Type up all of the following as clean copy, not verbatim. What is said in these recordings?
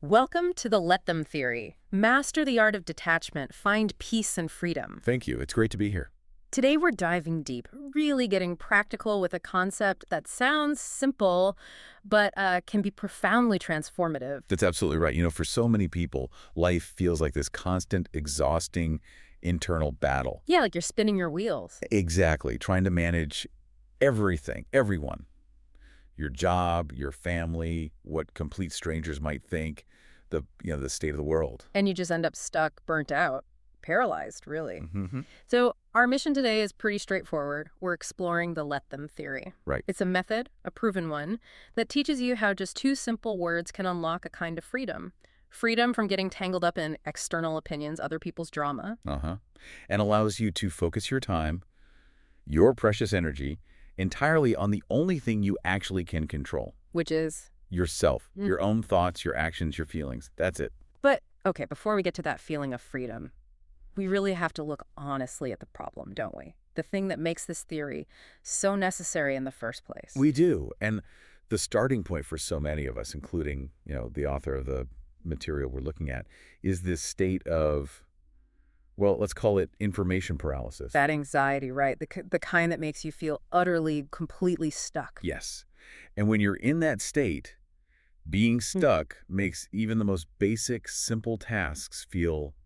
Welcome to the Let Them Theory. Master the art of detachment, find peace and freedom. Thank you. It's great to be here. Today we're diving deep, really getting practical with a concept that sounds simple, but can be profoundly transformative. That's absolutely right. For so many people, life feels like this constant, exhausting internal battle. Yeah, like you're spinning your wheels. Exactly. Trying to manage everything, everyone. Your job, your family, what complete strangers might think, the state of the world. And you just end up stuck, burnt out, paralyzed, really. Mm-hmm. So our mission today is pretty straightforward. We're exploring the Let Them Theory. Right. It's a method, a proven one, that teaches you how just two simple words can unlock a kind of freedom. Freedom from getting tangled up in external opinions, other people's drama. And allows you to focus your time, your precious energy, entirely on the only thing you actually can control. Which is? Yourself, your own thoughts, your actions, your feelings. That's it. But, okay, before we get to that feeling of freedom, we really have to look honestly at the problem, don't we? The thing that makes this theory so necessary in the first place. We do. And the starting point for so many of us, including, the author of the material we're looking at, is this state of, well, let's call it information paralysis. That anxiety, right? The kind that makes you feel utterly, completely stuck. Yes. And when you're in that state, being stuck makes even the most basic, simple tasks feel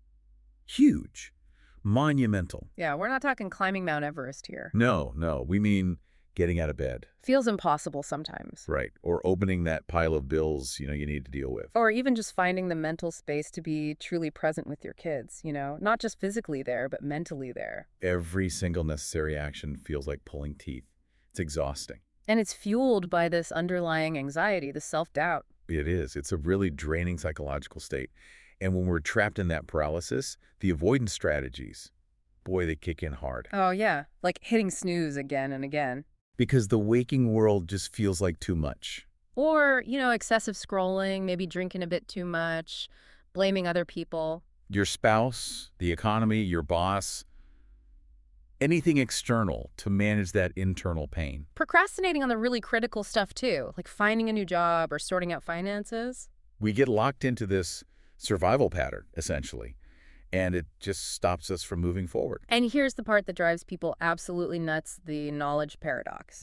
huge, monumental. Yeah, we're not talking climbing Mount Everest here. No. We mean getting out of bed. Feels impossible sometimes. Right. Or opening that pile of bills, you need to deal with. Or even just finding the mental space to be truly present with your kids, not just physically there, but mentally there. Every single necessary action feels like pulling teeth. It's exhausting. And it's fueled by this underlying anxiety, the self-doubt. It is. It's a really draining psychological state. And when we're trapped in that paralysis, the avoidance strategies, boy, they kick in hard. Oh, yeah. Like hitting snooze again and again. Because the waking world just feels like too much. Or, excessive scrolling, maybe drinking a bit too much, blaming other people. Your spouse, the economy, your boss, anything external to manage that internal pain. Procrastinating on the really critical stuff, too, like finding a new job or sorting out finances. We get locked into this survival pattern, essentially, and it just stops us from moving forward. And here's the part that drives people absolutely nuts, the knowledge paradox.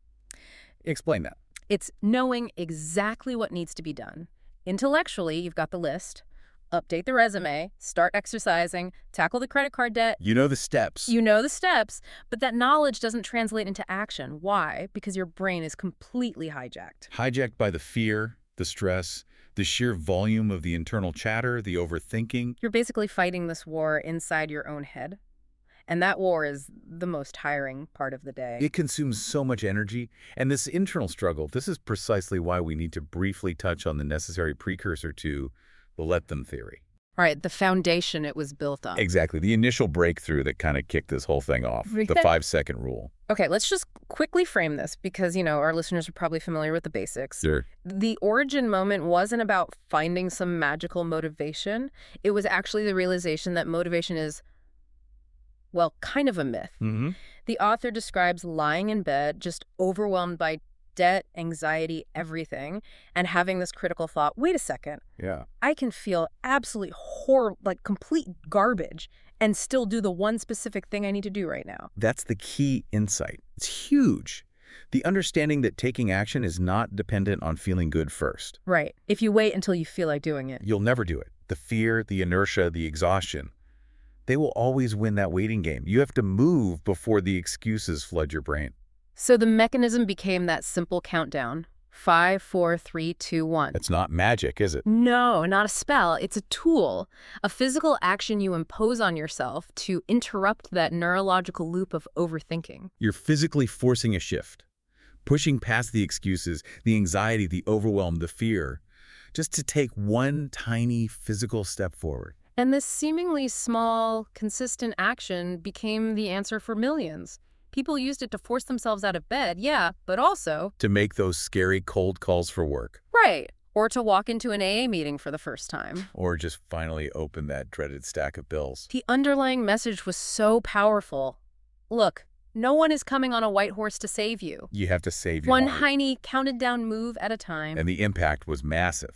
Explain that. It's knowing exactly what needs to be done. Intellectually, you've got the list. Update the resume, start exercising, tackle the credit card debt. You know the steps. You know the steps, but that knowledge doesn't translate into action. Why? Because your brain is completely hijacked. Hijacked by the fear, the stress, the sheer volume of the internal chatter, the overthinking. You're basically fighting this war inside your own head. And that war is the most tiring part of the day. It consumes so much energy. And this internal struggle, this is precisely why we need to briefly touch on the necessary precursor to the Let Them Theory. All right, the foundation it was built on. Exactly. The initial breakthrough that kind of kicked this whole thing off. The 5-second rule. Okay, let's just quickly frame this because, our listeners are probably familiar with the basics. Sure. The origin moment wasn't about finding some magical motivation. It was actually the realization that motivation is, well, kind of a myth. The author describes lying in bed, just overwhelmed by debt, anxiety, everything, and having this critical thought, wait a second. Yeah. I can feel absolutely horrible, like complete garbage, and still do the one specific thing I need to do right now. That's the key insight. It's huge. The understanding that taking action is not dependent on feeling good first. Right. If you wait until you feel like doing it. You'll never do it. The fear, the inertia, the exhaustion, they will always win that waiting game. You have to move before the excuses flood your brain. So the mechanism became that simple countdown. 5, 4, 3, 2, 1. It's not magic, is it? No, not a spell. It's a tool, a physical action you impose on yourself to interrupt that neurological loop of overthinking. You're physically forcing a shift, pushing past the excuses, the anxiety, the overwhelm, the fear, just to take one tiny physical step forward. And this seemingly small, consistent action became the answer for millions. People used it to force themselves out of bed, yeah, but also to make those scary cold calls for work. Right. Or to walk into an AA meeting for the first time. Or just finally open that dreaded stack of bills. The underlying message was so powerful. Look, no one is coming on a white horse to save you. You have to save your One heart. tiny, counted down move at a time. And the impact was massive.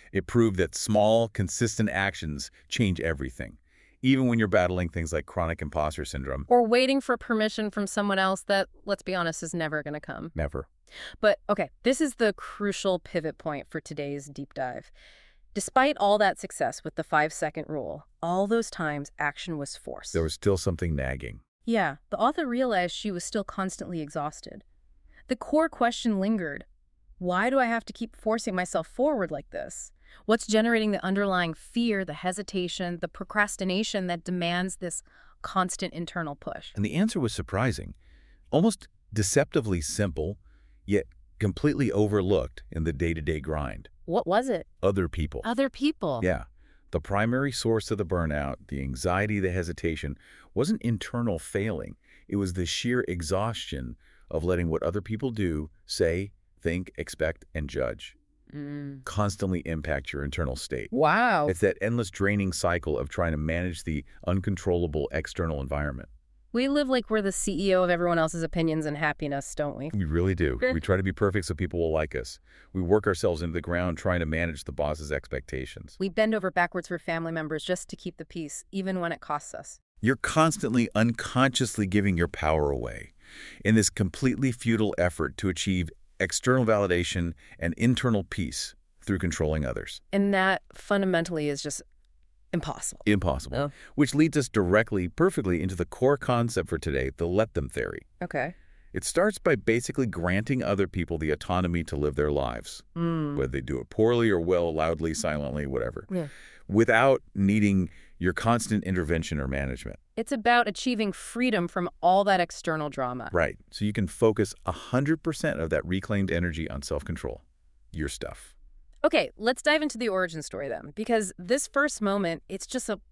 It proved that small, consistent actions change everything, even when you're battling things like chronic imposter syndrome. Or waiting for permission from someone else that, let's be honest, is never going to come. Never. But, okay, this is the crucial pivot point for today's deep dive. Despite all that success with the 5-second rule, all those times action was forced. There was still something nagging. Yeah, the author realized she was still constantly exhausted. The core question lingered. Why do I have to keep forcing myself forward like this? What's generating the underlying fear, the hesitation, the procrastination that demands this constant internal push? And the answer was surprising, almost deceptively simple, yet completely overlooked in the day-to-day grind. What was it? Other people. Other people. Yeah. The primary source of the burnout, the anxiety, the hesitation, wasn't internal failing. It was the sheer exhaustion of letting what other people do, say, think, expect, and judge constantly impact your internal state. Wow. It's that endless draining cycle of trying to manage the uncontrollable external environment. We live like we're the CEO of everyone else's opinions and happiness, don't we? We really do. We try to be perfect so people will like us. We work ourselves into the ground trying to manage the boss's expectations. We bend over backwards for family members just to keep the peace, even when it costs us. You're constantly unconsciously giving your power away in this completely futile effort to achieve external validation and internal peace through controlling others. And that fundamentally is just impossible. Impossible. Oh. Which leads us directly, perfectly into the core concept for today, the let them theory. Okay. It starts by basically granting other people the autonomy to live their lives, whether they do it poorly or well, loudly, silently, whatever, without needing your constant intervention or management. It's about achieving freedom from all that external drama. Right. So you can focus 100% of that reclaimed energy on self-control, your stuff. Okay, let's dive into the origin story then, because this first moment, it's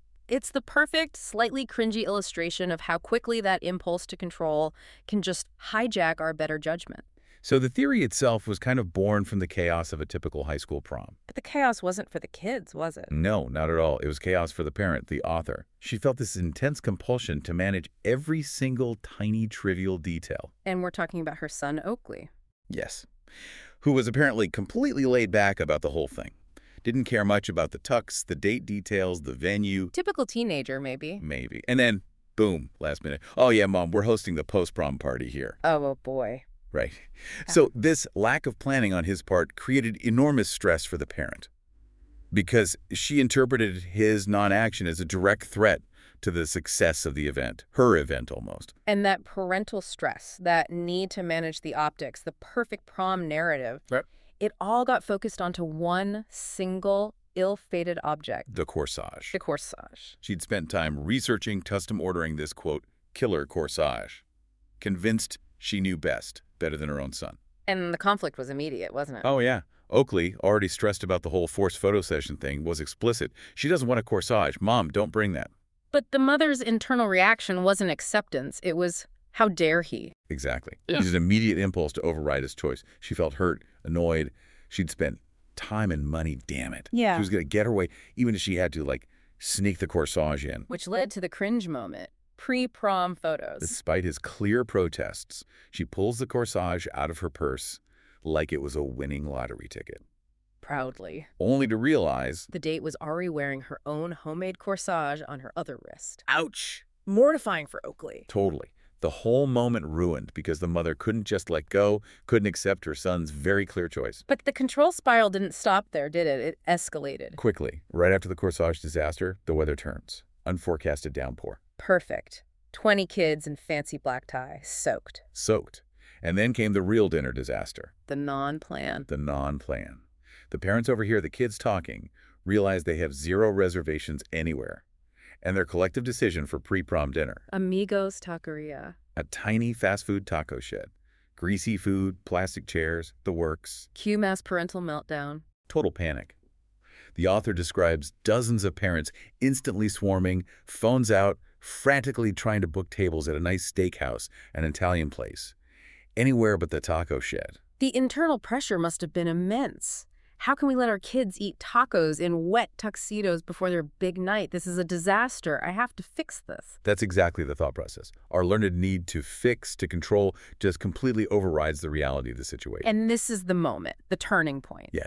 the perfect, slightly cringy illustration of how quickly that impulse to control can just hijack our better judgment. So the theory itself was kind of born from the chaos of a typical high school prom. But the chaos wasn't for the kids, was it? No, not at all. It was chaos for the parent, the author. She felt this intense compulsion to manage every single tiny trivial detail. And we're talking about her son, Oakley. Yes. Who was apparently completely laid back about the whole thing. Didn't care much about the tux, the date details, the venue. Typical teenager, maybe. Maybe. And then, boom, last minute. Oh yeah, Mom, we're hosting the post-prom party here. Oh boy. Right. So this lack of planning on his part created enormous stress for the parent because she interpreted his non-action as a direct threat to the success of the event, her event almost. And that parental stress, that need to manage the optics, the perfect prom narrative, right, it all got focused onto one single ill-fated object. The corsage. The corsage. She'd spent time researching, custom ordering this, quote, killer corsage, convinced she knew best, better than her own son. And the conflict was immediate, wasn't it? Oh, yeah. Oakley, already stressed about the whole forced photo session thing, was explicit. She doesn't want a corsage. Mom, don't bring that. But the mother's internal reaction wasn't acceptance. It was, how dare he? Exactly. It was an immediate impulse to override his choice. She felt hurt, annoyed. She'd spent time and money, damn it. Yeah. She was going to get her way, even if she had to, sneak the corsage in. Which led to the cringe moment. Pre-prom photos. Despite his clear protests, she pulls the corsage out of her purse like it was a winning lottery ticket. Proudly. Only to realize the date was already wearing her own homemade corsage on her other wrist. Ouch! Mortifying for Oakley. Totally. The whole moment ruined because the mother couldn't just let go, couldn't accept her son's very clear choice. But the control spiral didn't stop there, did it? It escalated. Quickly. Right after the corsage disaster, the weather turns. Unforecasted downpour. Perfect. 20 kids in fancy black tie, soaked. Soaked. And then came the real dinner disaster. The non-plan. The non-plan. The parents overhear the kids talking, realize they have 0 reservations anywhere, and their collective decision for pre-prom dinner. Amigos Taqueria. A tiny fast food taco shed. Greasy food, plastic chairs, the works. Cue mass parental meltdown. Total panic. The author describes dozens of parents instantly swarming, phones out, frantically trying to book tables at a nice steakhouse, an Italian place. Anywhere but the taco shed. The internal pressure must have been immense. How can we let our kids eat tacos in wet tuxedos before their big night? This is a disaster. I have to fix this. That's exactly the thought process. Our learned need to fix, to control, just completely overrides the reality of the situation. And this is the moment, the turning point. Yes.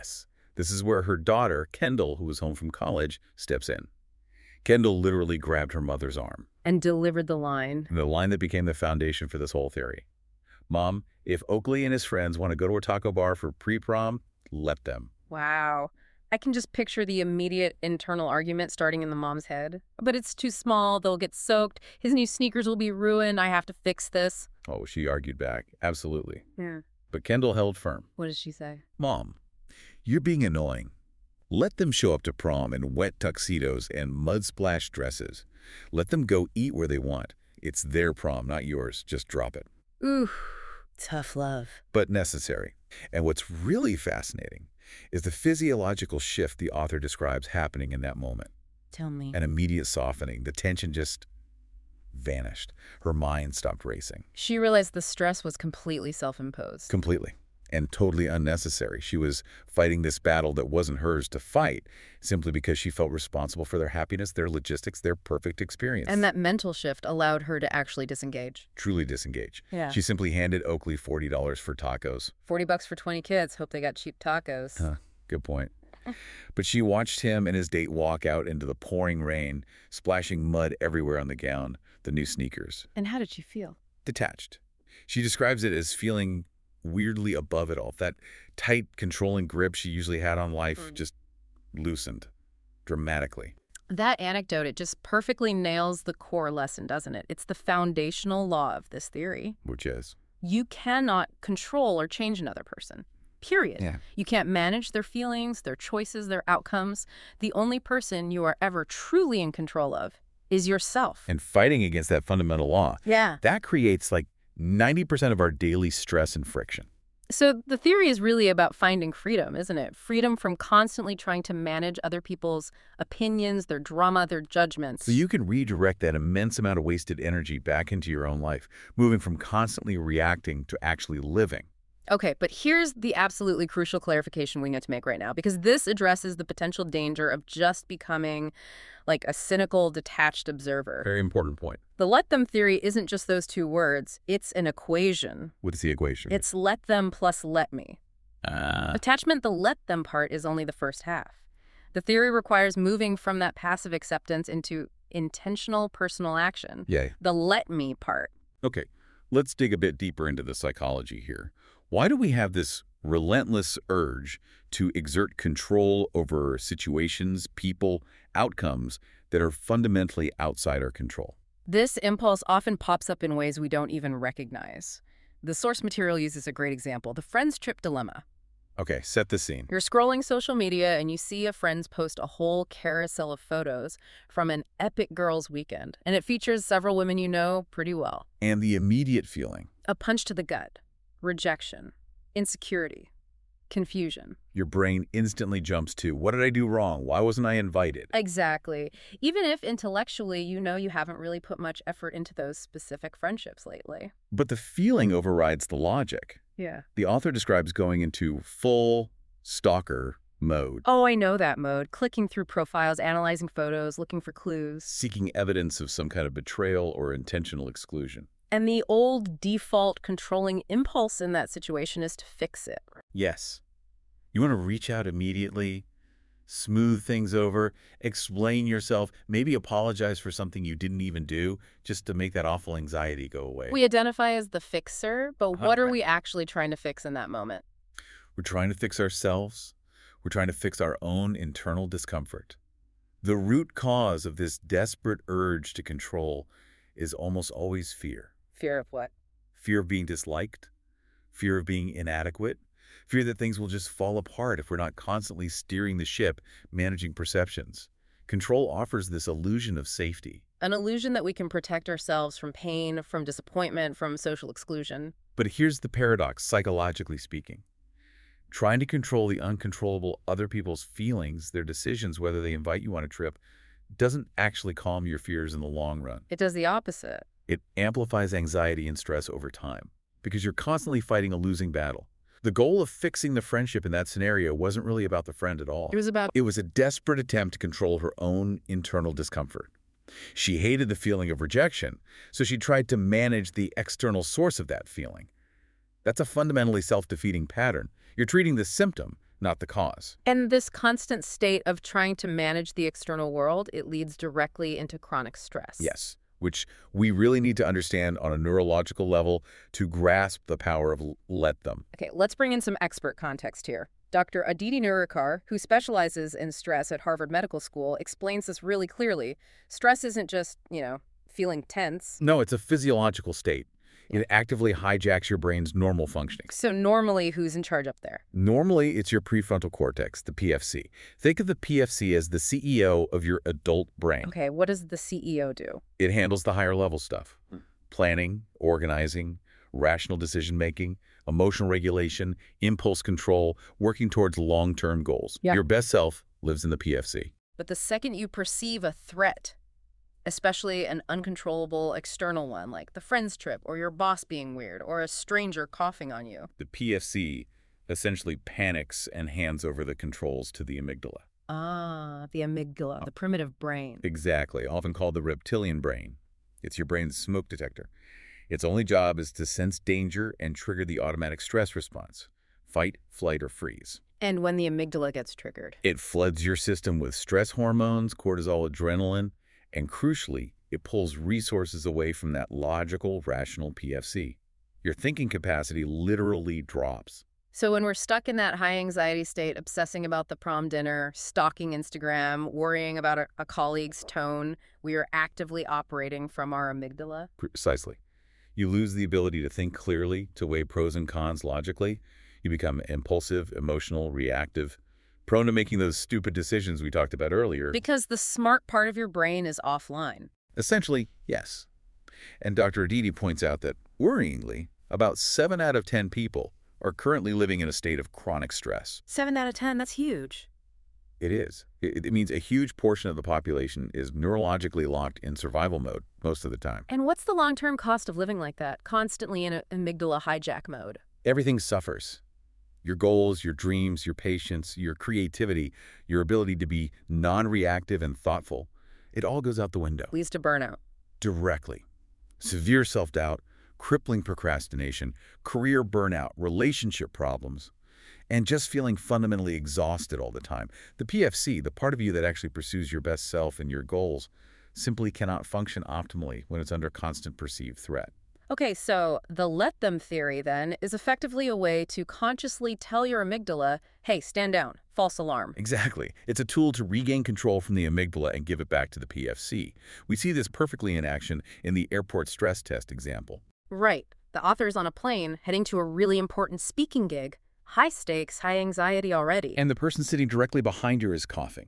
This is where her daughter, Kendall, who was home from college, steps in. Kendall literally grabbed her mother's arm. And delivered the line. The line that became the foundation for this whole theory. Mom, if Oakley and his friends want to go to a taco bar for pre-prom, let them. Wow. I can just picture the immediate internal argument starting in the mom's head. But it's too small. They'll get soaked. His new sneakers will be ruined. I have to fix this. Oh, she argued back. Absolutely. Yeah. But Kendall held firm. What did she say? Mom, you're being annoying. Let them show up to prom in wet tuxedos and mud-splash dresses. Let them go eat where they want. It's their prom, not yours. Just drop it. Ooh, tough love. But necessary. And what's really fascinating is the physiological shift the author describes happening in that moment. Tell me. An immediate softening. The tension just vanished. Her mind stopped racing. She realized the stress was completely self-imposed. Completely. And totally unnecessary. She was fighting this battle that wasn't hers to fight simply because she felt responsible for their happiness, their logistics, their perfect experience. And that mental shift allowed her to actually disengage. Truly disengage. Yeah. She simply handed Oakley $40 for tacos. $40 for 20 kids. Hope they got cheap tacos. Good point. But she watched him and his date walk out into the pouring rain, splashing mud everywhere on the gown, the new sneakers. And how did she feel? Detached. She describes it as feeling weirdly above it all. That tight, controlling grip she usually had on life just loosened dramatically. That anecdote, it just perfectly nails the core lesson, doesn't it? It's the foundational law of this theory. Which is? You cannot control or change another person. Period. Yeah. You can't manage their feelings, their choices, their outcomes. The only person you are ever truly in control of is yourself. And fighting against that fundamental law, Yeah. that creates like 90% of our daily stress and friction. So the theory is really about finding freedom, isn't it? Freedom from constantly trying to manage other people's opinions, their drama, their judgments. So you can redirect that immense amount of wasted energy back into your own life, moving from constantly reacting to actually living. Okay, but here's the absolutely crucial clarification we need to make right now, because this addresses the potential danger of just becoming like a cynical, detached observer. Very important point. The let them theory isn't just those two words. It's an equation. What is the equation? It's let them plus let me. Attachment, the let them part, is only the first half. The theory requires moving from that passive acceptance into intentional personal action. Yay. The let me part. Okay, let's dig a bit deeper into the psychology here. Why do we have this relentless urge to exert control over situations, people, outcomes that are fundamentally outside our control? This impulse often pops up in ways we don't even recognize. The source material uses a great example, the friend's trip dilemma. Okay, set the scene. You're scrolling social media and you see a friend's post a whole carousel of photos from an epic girls' weekend, and it features several women you know pretty well. And the immediate feeling. A punch to the gut. Rejection, insecurity, confusion. Your brain instantly jumps to, what did I do wrong? Why wasn't I invited? Exactly. Even if intellectually you know you haven't really put much effort into those specific friendships lately. But the feeling overrides the logic. Yeah. The author describes going into full stalker mode. Oh, I know that mode. Clicking through profiles, analyzing photos, looking for clues. Seeking evidence of some kind of betrayal or intentional exclusion. And the old default controlling impulse in that situation is to fix it. Yes. You want to reach out immediately, smooth things over, explain yourself, maybe apologize for something you didn't even do, just to make that awful anxiety go away. We identify as the fixer, but what are we actually trying to fix in that moment? We're trying to fix ourselves. We're trying to fix our own internal discomfort. The root cause of this desperate urge to control is almost always fear. Fear of what? Fear of being disliked, fear of being inadequate, fear that things will just fall apart if we're not constantly steering the ship, managing perceptions. Control offers this illusion of safety. An illusion that we can protect ourselves from pain, from disappointment, from social exclusion. But here's the paradox, psychologically speaking. Trying to control the uncontrollable other people's feelings, their decisions, whether they invite you on a trip, doesn't actually calm your fears in the long run. It does the opposite. It amplifies anxiety and stress over time because you're constantly fighting a losing battle. The goal of fixing the friendship in that scenario wasn't really about the friend at all. It was a desperate attempt to control her own internal discomfort. She hated the feeling of rejection, so she tried to manage the external source of that feeling. That's a fundamentally self-defeating pattern. You're treating the symptom, not the cause. And this constant state of trying to manage the external world, it leads directly into chronic stress. Yes, which we really need to understand on a neurological level to grasp the power of let them. Okay, let's bring in some expert context here. Dr. Aditi Nurikar, who specializes in stress at Harvard Medical School, explains this really clearly. Stress isn't just, feeling tense. No, it's a physiological state. It actively hijacks your brain's normal functioning. So normally, who's in charge up there? Normally, it's your prefrontal cortex, the PFC. Think of the PFC as the CEO of your adult brain. Okay, what does the CEO do? It handles the higher level stuff. Planning, organizing, rational decision-making, emotional regulation, impulse control, working towards long-term goals. Yeah. Your best self lives in the PFC. But the second you perceive a threat, especially an uncontrollable external one, like the friend's trip or your boss being weird or a stranger coughing on you. The PFC essentially panics and hands over the controls to the amygdala. Ah, the amygdala, the primitive brain. Exactly, often called the reptilian brain. It's your brain's smoke detector. Its only job is to sense danger and trigger the automatic stress response. Fight, flight, or freeze. And when the amygdala gets triggered? It floods your system with stress hormones, cortisol, adrenaline, and crucially, it pulls resources away from that logical, rational PFC. Your thinking capacity literally drops. So when we're stuck in that high anxiety state, obsessing about the prom dinner, stalking Instagram, worrying about a colleague's tone, we are actively operating from our amygdala? Precisely. You lose the ability to think clearly, to weigh pros and cons logically. You become impulsive, emotional, reactive, prone to making those stupid decisions we talked about earlier. Because the smart part of your brain is offline. Essentially, yes. And Dr. Aditi points out that, worryingly, about 7 out of 10 people are currently living in a state of chronic stress. 7 out of 10, that's huge. It is. It means a huge portion of the population is neurologically locked in survival mode most of the time. And what's the long-term cost of living like that, constantly in an amygdala hijack mode? Everything suffers. Your goals, your dreams, your patience, your creativity, your ability to be non-reactive and thoughtful, it all goes out the window. Leads to burnout. Directly. Severe self-doubt, crippling procrastination, career burnout, relationship problems, and just feeling fundamentally exhausted all the time. The PFC, the part of you that actually pursues your best self and your goals, simply cannot function optimally when it's under constant perceived threat. Okay, so the let them theory, then, is effectively a way to consciously tell your amygdala, hey, stand down, false alarm. Exactly. It's a tool to regain control from the amygdala and give it back to the PFC. We see this perfectly in action in the airport stress test example. Right. The author's on a plane heading to a really important speaking gig. High stakes, high anxiety already. And the person sitting directly behind her is coughing.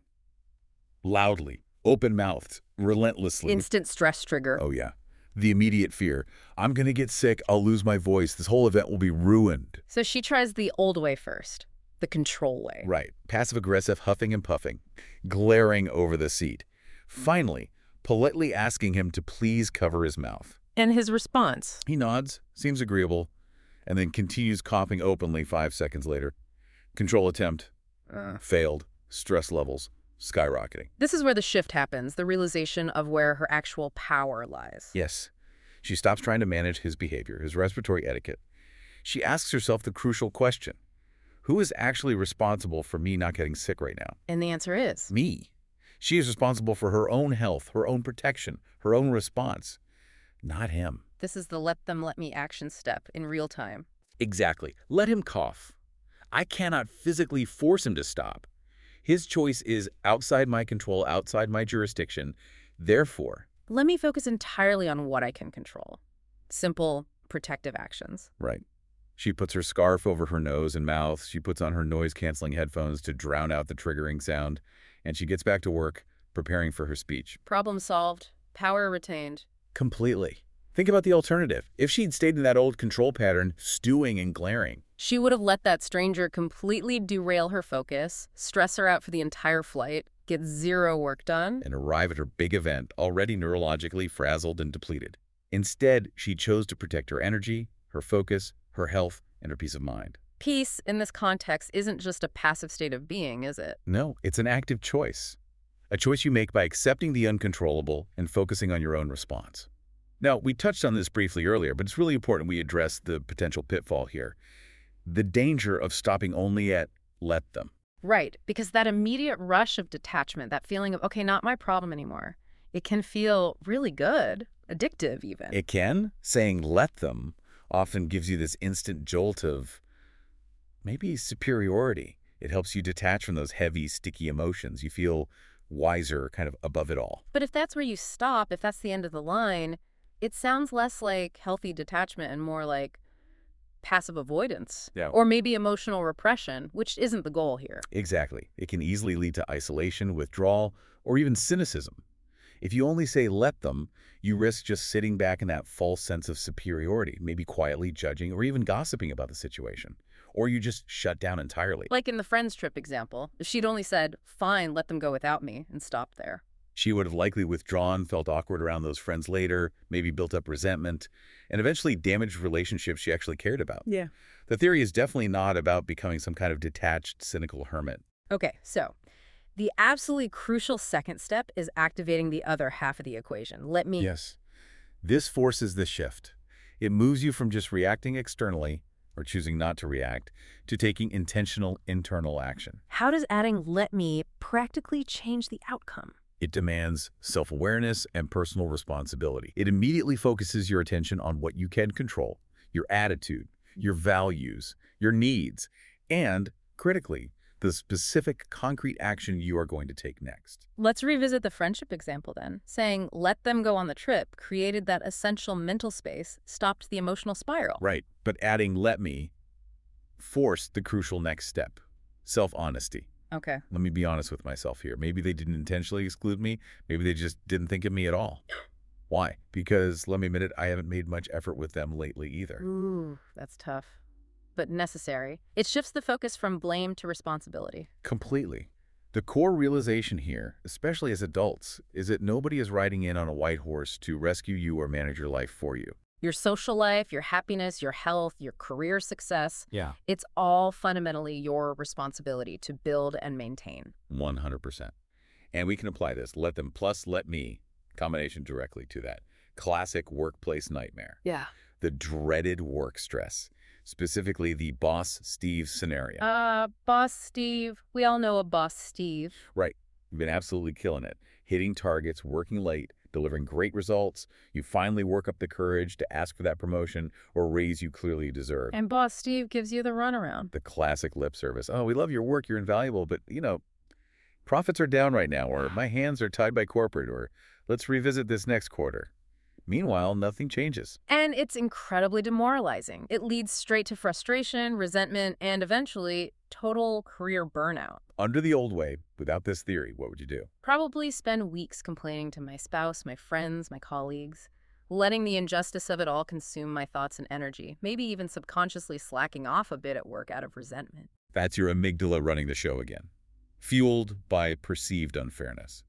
Loudly, open-mouthed, relentlessly. Instant stress trigger. Oh, yeah. The immediate fear. I'm going to get sick. I'll lose my voice. This whole event will be ruined. So she tries the old way first, the control way. Right. Passive-aggressive huffing and puffing, glaring over the seat. Finally, politely asking him to please cover his mouth. And his response? He nods, seems agreeable, and then continues coughing openly 5 seconds later. Control attempt. Failed. Stress levels skyrocketing. This is where the shift happens, the realization of where her actual power lies. Yes. She stops trying to manage his behavior, his respiratory etiquette. She asks herself the crucial question, who is actually responsible for me not getting sick right now? And the answer is? Me. She is responsible for her own health, her own protection, her own response, not him. This is the let them let me action step in real time. Exactly. Let him cough. I cannot physically force him to stop. His choice is outside my control, outside my jurisdiction. Therefore, let me focus entirely on what I can control. Simple, protective actions. Right. She puts her scarf over her nose and mouth. She puts on her noise-canceling headphones to drown out the triggering sound. And she gets back to work, preparing for her speech. Problem solved. Power retained. Completely. Think about the alternative. If she'd stayed in that old control pattern, stewing and glaring, she would have let that stranger completely derail her focus, stress her out for the entire flight, get zero work done, and arrive at her big event already neurologically frazzled and depleted. Instead, she chose to protect her energy, her focus, her health, and her peace of mind. Peace, in this context, isn't just a passive state of being, is it? No, it's an active choice. A choice you make by accepting the uncontrollable and focusing on your own response. Now, we touched on this briefly earlier, but it's really important we address the potential pitfall here. The danger of stopping only at let them. Right, because that immediate rush of detachment, that feeling of, okay, not my problem anymore, it can feel really good, addictive even. It can. Saying let them often gives you this instant jolt of maybe superiority. It helps you detach from those heavy, sticky emotions. You feel wiser, kind of above it all. But if that's where you stop, if that's the end of the line, it sounds less like healthy detachment and more like passive avoidance. Yeah. Or maybe emotional repression, which isn't the goal here. Exactly. It can easily lead to isolation, withdrawal, or even cynicism. If you only say let them, you risk just sitting back in that false sense of superiority, maybe quietly judging or even gossiping about the situation. Or you just shut down entirely. Like in the friends trip example, if she'd only said, fine, let them go without me, and stopped there. She would have likely withdrawn, felt awkward around those friends later, maybe built up resentment, and eventually damaged relationships she actually cared about. Yeah. The theory is definitely not about becoming some kind of detached, cynical hermit. Okay, so the absolutely crucial second step is activating the other half of the equation. Yes. This forces the shift. It moves you from just reacting externally, or choosing not to react, to taking intentional internal action. How does adding let me practically change the outcome? It demands self-awareness and personal responsibility. It immediately focuses your attention on what you can control, your attitude, your values, your needs, and, critically, the specific concrete action you are going to take next. Let's revisit the friendship example then. Saying let them go on the trip created that essential mental space, stopped the emotional spiral. Right, but adding let me forced the crucial next step, self-honesty. Okay. Let me be honest with myself here. Maybe they didn't intentionally exclude me. Maybe they just didn't think of me at all. Why? Because, let me admit it, I haven't made much effort with them lately either. Ooh, that's tough. But necessary. It shifts the focus from blame to responsibility. Completely. The core realization here, especially as adults, is that nobody is riding in on a white horse to rescue you or manage your life for you. Your social life, your happiness, your health, your career success. Yeah. It's all fundamentally your responsibility to build and maintain. 100%. And we can apply this let them plus let me combination directly to that. Classic workplace nightmare. Yeah. The dreaded work stress. Specifically the Boss Steve scenario. Boss Steve. We all know a Boss Steve. Right. You've been absolutely killing it. Hitting targets, working late, delivering great results. You finally work up the courage to ask for that promotion or raise you clearly deserve. And Boss Steve gives you the runaround. The classic lip service. Oh, we love your work. You're invaluable. But, profits are down right now, or my hands are tied by corporate, or let's revisit this next quarter. Meanwhile, nothing changes. And it's incredibly demoralizing. It leads straight to frustration, resentment, and eventually total career burnout. Under the old way, without this theory, what would you do? Probably spend weeks complaining to my spouse, my friends, my colleagues, letting the injustice of it all consume my thoughts and energy, maybe even subconsciously slacking off a bit at work out of resentment. That's your amygdala running the show again, fueled by perceived unfairness.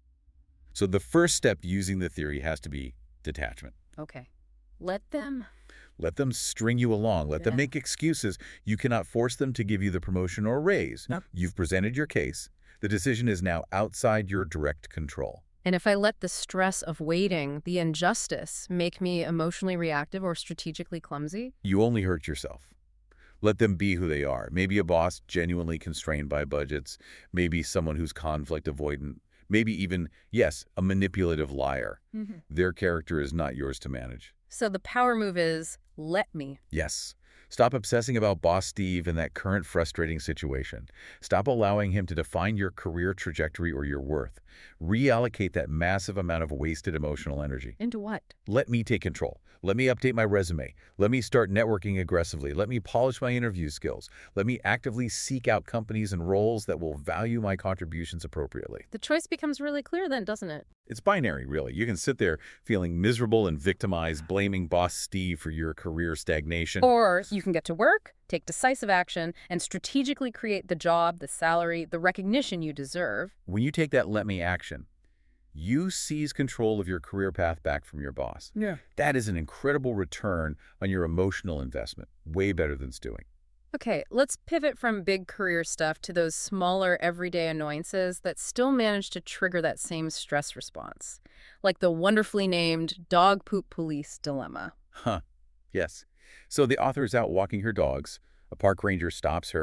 So the first step using the theory has to be detachment. Okay. Let them string you along. Let them make excuses. You cannot force them to give you the promotion or raise. Nope. You've presented your case. The decision is now outside your direct control. And if I let the stress of waiting, the injustice, make me emotionally reactive or strategically clumsy? You only hurt yourself. Let them be who they are. Maybe a boss genuinely constrained by budgets. Maybe someone who's conflict avoidant. Maybe even, yes, a manipulative liar. Mm-hmm. Their character is not yours to manage. So the power move is, let me. Yes. Stop obsessing about Boss Steve and that current frustrating situation. Stop allowing him to define your career trajectory or your worth. Reallocate that massive amount of wasted emotional energy. Into what? Let me take control. Let me update my resume. Let me start networking aggressively. Let me polish my interview skills. Let me actively seek out companies and roles that will value my contributions appropriately. The choice becomes really clear then, doesn't it? It's binary, really. You can sit there feeling miserable and victimized, blaming Boss Steve for your career stagnation. Or you can get to work, take decisive action, and strategically create the job, the salary, the recognition you deserve. When you take that let me action, you seize control of your career path back from your boss. Yeah. That is an incredible return on your emotional investment. Way better than stewing. Okay, let's pivot from big career stuff to those smaller everyday annoyances that still manage to trigger that same stress response. Like the wonderfully named dog poop police dilemma. Yes. So the author is out walking her dogs. A park ranger stops her,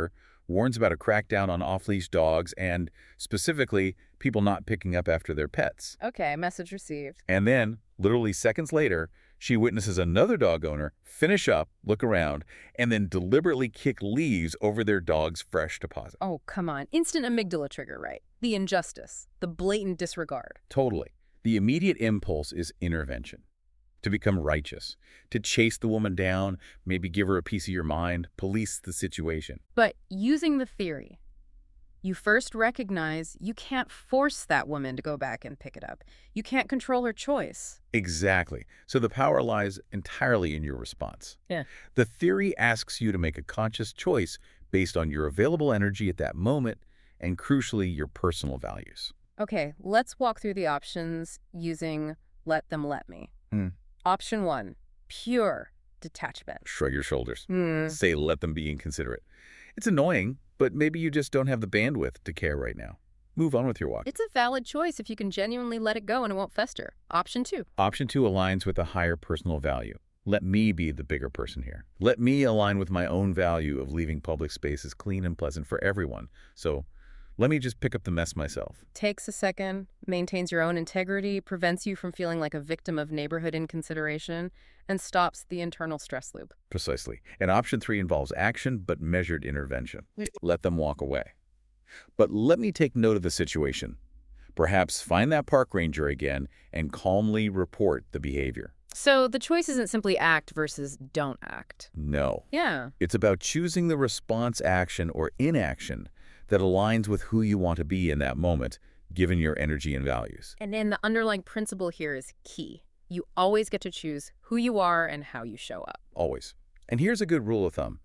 warns about a crackdown on off-leash dogs and, specifically, people not picking up after their pets. Okay, message received. And then, literally seconds later, she witnesses another dog owner finish up, look around, and then deliberately kick leaves over their dog's fresh deposit. Oh, come on. Instant amygdala trigger, right? The injustice, the blatant disregard. Totally. The immediate impulse is intervention. To become righteous, to chase the woman down, maybe give her a piece of your mind, police the situation. But using the theory, you first recognize you can't force that woman to go back and pick it up. You can't control her choice. Exactly. So the power lies entirely in your response. Yeah. The theory asks you to make a conscious choice based on your available energy at that moment and, crucially, your personal values. Okay, let's walk through the options using Let Them Let Me. Option 1, pure detachment. Shrug your shoulders. Say let them be inconsiderate. It's annoying, but maybe you just don't have the bandwidth to care right now. Move on with your walk. It's a valid choice if you can genuinely let it go and it won't fester. Option 2. Option 2 aligns with a higher personal value. Let me be the bigger person here. Let me align with my own value of leaving public spaces clean and pleasant for everyone. So let me just pick up the mess myself. Takes a second, maintains your own integrity, prevents you from feeling like a victim of neighborhood inconsideration, and stops the internal stress loop. Precisely. And option 3 involves action but measured intervention. Let them walk away. But let me take note of the situation. Perhaps find that park ranger again and calmly report the behavior. So the choice isn't simply act versus don't act. No. Yeah. It's about choosing the response action or inaction that aligns with who you want to be in that moment, given your energy and values. And then the underlying principle here is key. You always get to choose who you are and how you show up. Always. And here's a good rule of thumb.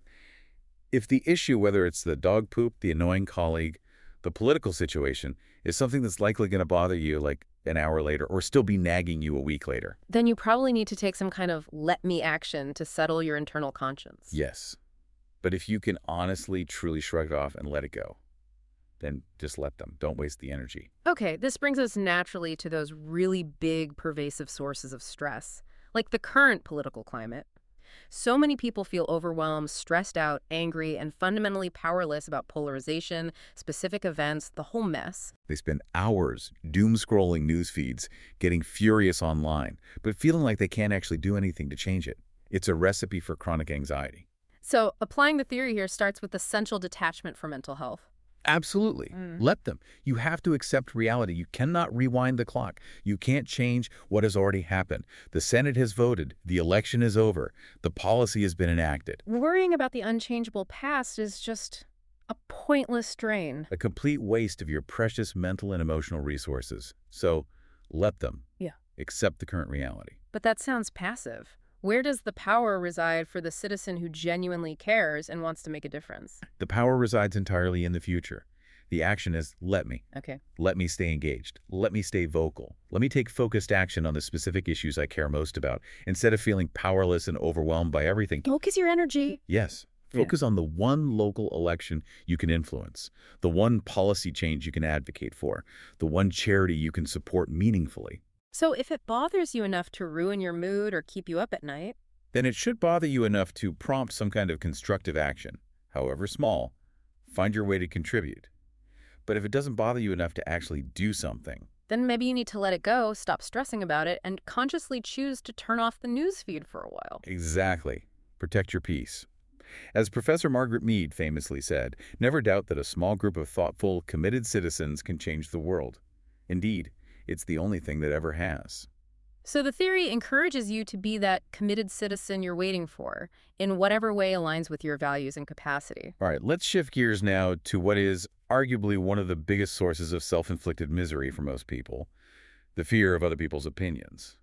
If the issue, whether it's the dog poop, the annoying colleague, the political situation, is something that's likely going to bother you like an hour later or still be nagging you a week later, then you probably need to take some kind of let me action to settle your internal conscience. yes. But if you can honestly, truly shrug it off and let it go, then just let them. Don't waste the energy. Okay, this brings us naturally to those really big, pervasive sources of stress, like the current political climate. So many people feel overwhelmed, stressed out, angry, and fundamentally powerless about polarization, specific events, the whole mess. They spend hours doom-scrolling news feeds, getting furious online, but feeling like they can't actually do anything to change it. It's a recipe for chronic anxiety. So applying the theory here starts with essential detachment for mental health. Absolutely. Let them. You have to accept reality. You cannot rewind the clock. You can't change what has already happened. The Senate has voted. The election is over. The policy has been enacted. Worrying about the unchangeable past is just a pointless drain. A complete waste of your precious mental and emotional resources. So let them. Yeah. Accept the current reality. But that sounds passive. Where does the power reside for the citizen who genuinely cares and wants to make a difference? The power resides entirely in the future. The action is let me. Okay. Let me stay engaged. Let me stay vocal. Let me take focused action on the specific issues I care most about, instead of feeling powerless and overwhelmed by everything. Focus your energy. Yes. Focus on the one local election you can influence, the one policy change you can advocate for, the one charity you can support meaningfully. So if it bothers you enough to ruin your mood or keep you up at night, Then it should bother you enough to prompt some kind of constructive action, however small. Find your way to contribute. But if it doesn't bother you enough to actually do something, then maybe you need to let it go, stop stressing about it, and consciously choose to turn off the news feed for a while. exactly. Protect your peace. As Professor Margaret Mead famously said, never doubt that a small group of thoughtful, committed citizens can change the world. Indeed, it's the only thing that ever has. So the theory encourages you to be that committed citizen you're waiting for, in whatever way aligns with your values and capacity. All right, let's shift gears now to what is arguably one of the biggest sources of self-inflicted misery for most people, the fear of other people's opinions.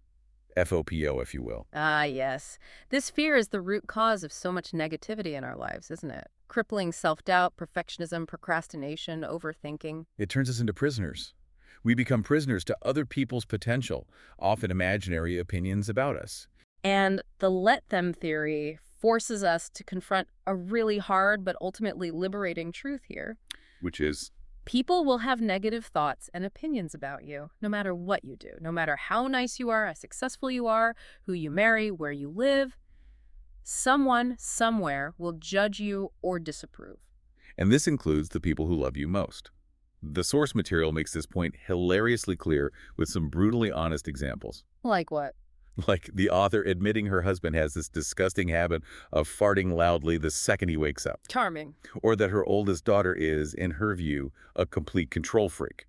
FOPO, if you will. Ah, yes. This fear is the root cause of so much negativity in our lives, isn't it? Crippling self-doubt, perfectionism, procrastination, overthinking. It turns us into prisoners. We become prisoners to other people's potential, often imaginary opinions about us. And the let them theory forces us to confront a really hard but ultimately liberating truth here. Which is, People will have negative thoughts and opinions about you, no matter what you do, no matter how nice you are, how successful you are, who you marry, where you live. Someone, somewhere, will judge you or disapprove. And this includes the people who love you most. The source material makes this point hilariously clear with some brutally honest examples. Like what? Like the author admitting her husband has this disgusting habit of farting loudly the second he wakes up. Charming. Or that her oldest daughter is, in her view, a complete control freak.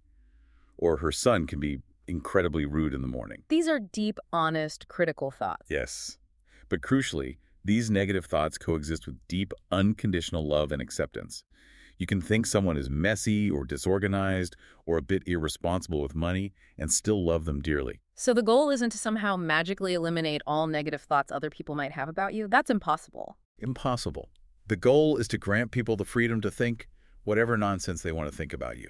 Or her son can be incredibly rude in the morning. These are deep, honest, critical thoughts. Yes. But crucially, these negative thoughts coexist with deep, unconditional love and acceptance. You can think someone is messy or disorganized or a bit irresponsible with money and still love them dearly. So the goal isn't to somehow magically eliminate all negative thoughts other people might have about you. That's impossible. Impossible. The goal is to grant people the freedom to think whatever nonsense they want to think about you.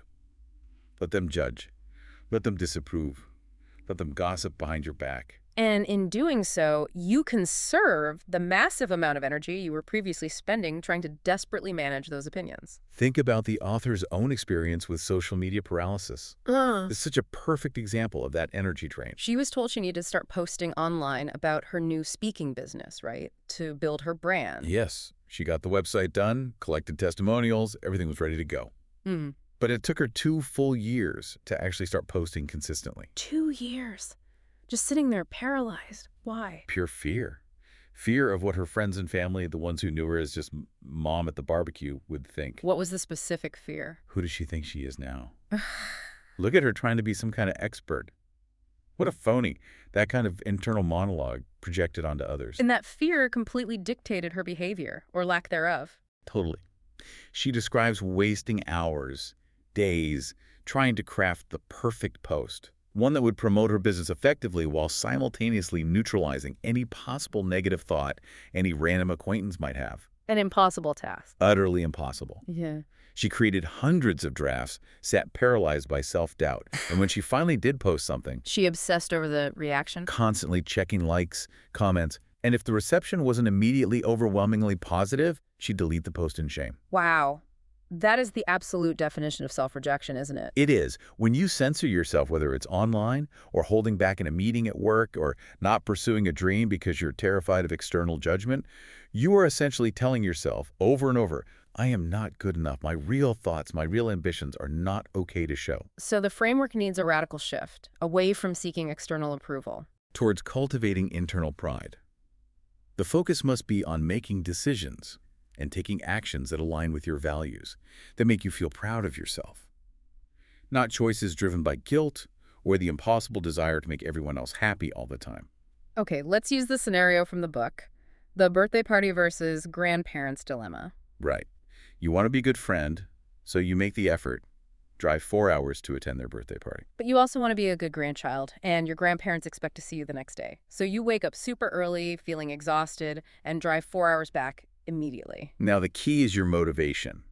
Let them judge. Let them disapprove. Let them gossip behind your back. And in doing so, you conserve the massive amount of energy you were previously spending trying to desperately manage those opinions. Think about the author's own experience with social media paralysis. It's such a perfect example of that energy drain. She was told she needed to start posting online about her new speaking business, right? To build her brand. Yes, she got the website done, collected testimonials, everything was ready to go. But it took her 2 full years to actually start posting consistently. 2 years. Just sitting there paralyzed. Why? Pure fear. Fear of what her friends and family, the ones who knew her as just mom at the barbecue, would think. What was the specific fear? Who does she think she is now? Look at her trying to be some kind of expert. What a phony. That kind of internal monologue projected onto others. And that fear completely dictated her behavior, or lack thereof. Totally. She describes wasting hours, days, trying to craft the perfect post. One that would promote her business effectively while simultaneously neutralizing any possible negative thought any random acquaintance might have. An impossible task. Utterly impossible. Yeah. She created hundreds of drafts, sat paralyzed by self-doubt, and when she finally did post something, She obsessed over the reaction. constantly checking likes, comments, and if the reception wasn't immediately overwhelmingly positive, she'd delete the post in shame. Wow. That is the absolute definition of self-rejection, isn't it? It is. When you censor yourself, whether it's online or holding back in a meeting at work or not pursuing a dream because you're terrified of external judgment, you are essentially telling yourself over and over, I am not good enough. My real thoughts, my real ambitions are not okay to show. So the framework needs a radical shift, away from seeking external approval. Towards cultivating internal pride. The focus must be on making decisions and taking actions that align with your values, that make you feel proud of yourself. Not choices driven by guilt or the impossible desire to make everyone else happy all the time. Okay, let's use the scenario from the book. The birthday party versus grandparents' dilemma. Right. You want to be a good friend, so you make the effort, drive 4 hours to attend their birthday party. But you also want to be a good grandchild, and your grandparents expect to see you the next day. So you wake up super early, feeling exhausted, and drive 4 hours back immediately. Now, the key is your motivation.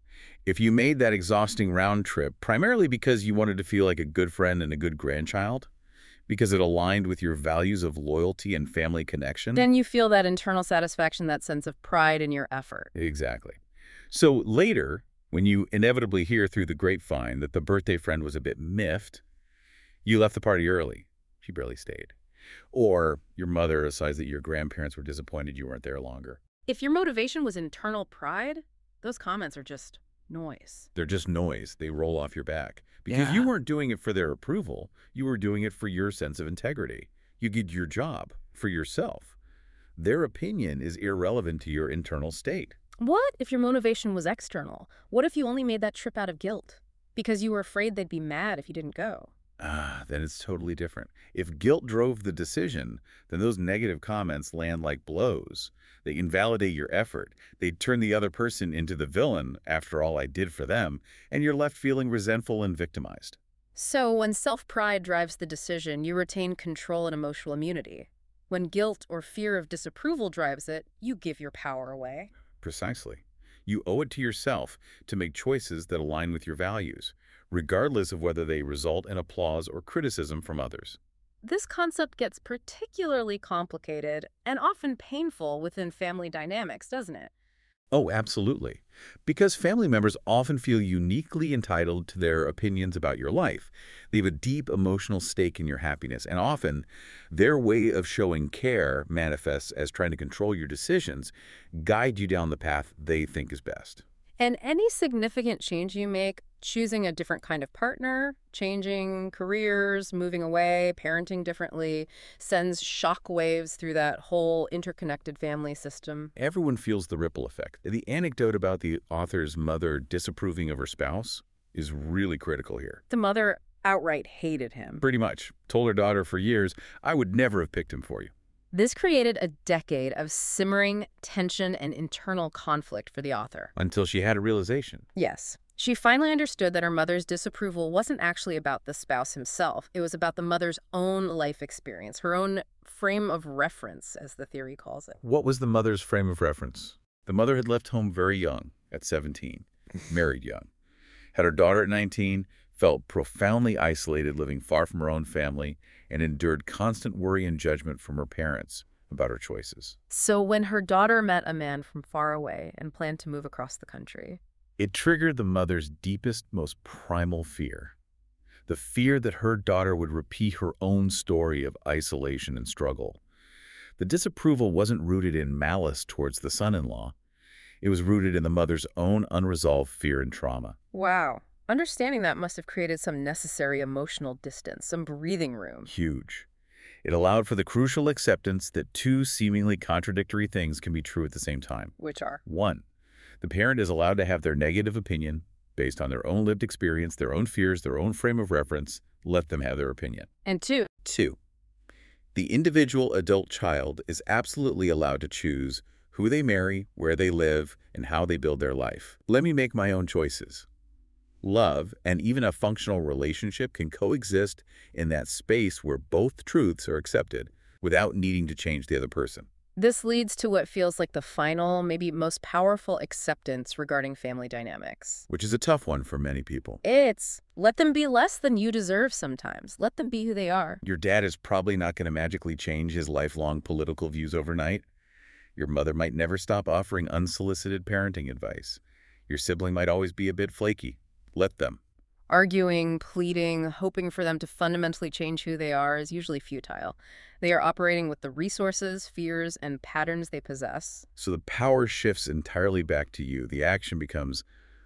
If you made that exhausting round trip primarily because you wanted to feel like a good friend and a good grandchild, because it aligned with your values of loyalty and family connection, Then you feel that internal satisfaction, that sense of pride in your effort. Exactly. So later, when you inevitably hear through the grapevine that the birthday friend was a bit miffed, you left the party early. She barely stayed. Or your mother decides that your grandparents were disappointed you weren't there longer. If your motivation was internal pride, those comments are just noise. They're just noise. They roll off your back. Because you weren't doing it for their approval. You were doing it for your sense of integrity. You did your job for yourself. Their opinion is irrelevant to your internal state. What if your motivation was external? What if you only made that trip out of guilt? Because you were afraid they'd be mad if you didn't go? Then it's totally different. If guilt drove the decision, then those negative comments land like blows. They invalidate your effort. They turn the other person into the villain, after all I did for them, and you're left feeling resentful and victimized. So when self-pride drives the decision, you retain control and emotional immunity. When guilt or fear of disapproval drives it, you give your power away. Precisely. You owe it to yourself to make choices that align with your values, regardless of whether they result in applause or criticism from others. This concept gets particularly complicated and often painful within family dynamics, doesn't it? Oh, absolutely. Because family members often feel uniquely entitled to their opinions about your life. They have a deep emotional stake in your happiness, and often their way of showing care manifests as trying to control your decisions, guide you down the path they think is best. And any significant change you make, choosing a different kind of partner, changing careers, moving away, parenting differently, sends shock waves through that whole interconnected family system. Everyone feels the ripple effect. The anecdote about the author's mother disapproving of her spouse is really critical here. The mother outright hated him. Pretty much. Told her daughter for years, I would never have picked him for you. This created a decade of simmering tension and internal conflict for the author. Until she had a realization. Yes. She finally understood that her mother's disapproval wasn't actually about the spouse himself. It was about the mother's own life experience, her own frame of reference, as the theory calls it. What was the mother's frame of reference? The mother had left home very young, at 17, married young. Had her daughter at 19, felt profoundly isolated living far from her own family, and endured constant worry and judgment from her parents about her choices. So when her daughter met a man from far away and planned to move across the country, it triggered the mother's deepest, most primal fear. The fear that her daughter would repeat her own story of isolation and struggle. The disapproval wasn't rooted in malice towards the son-in-law. It was rooted in the mother's own unresolved fear and trauma. wow. Understanding that must have created some necessary emotional distance, some breathing room. Huge. It allowed for the crucial acceptance that two seemingly contradictory things can be true at the same time. Which are? 1, the parent is allowed to have their negative opinion based on their own lived experience, their own fears, their own frame of reference. Let them have their opinion. And 2, 2, the individual adult child is absolutely allowed to choose who they marry, where they live, and how they build their life. Let me make my own choices. Love and even a functional relationship can coexist in that space where both truths are accepted without needing to change the other person. this leads to what feels like the final, maybe most powerful acceptance regarding family dynamics. Which is a tough one for many people. It's let them be less than you deserve sometimes. Let them be who they are. Your dad is probably not going to magically change his lifelong political views overnight. Your mother might never stop offering unsolicited parenting advice. Your sibling might always be a bit flaky. Let them. Arguing, pleading, hoping for them to fundamentally change who they are is usually futile. They are operating with the resources, fears, and patterns they possess. So the power shifts entirely back to you. The action becomes,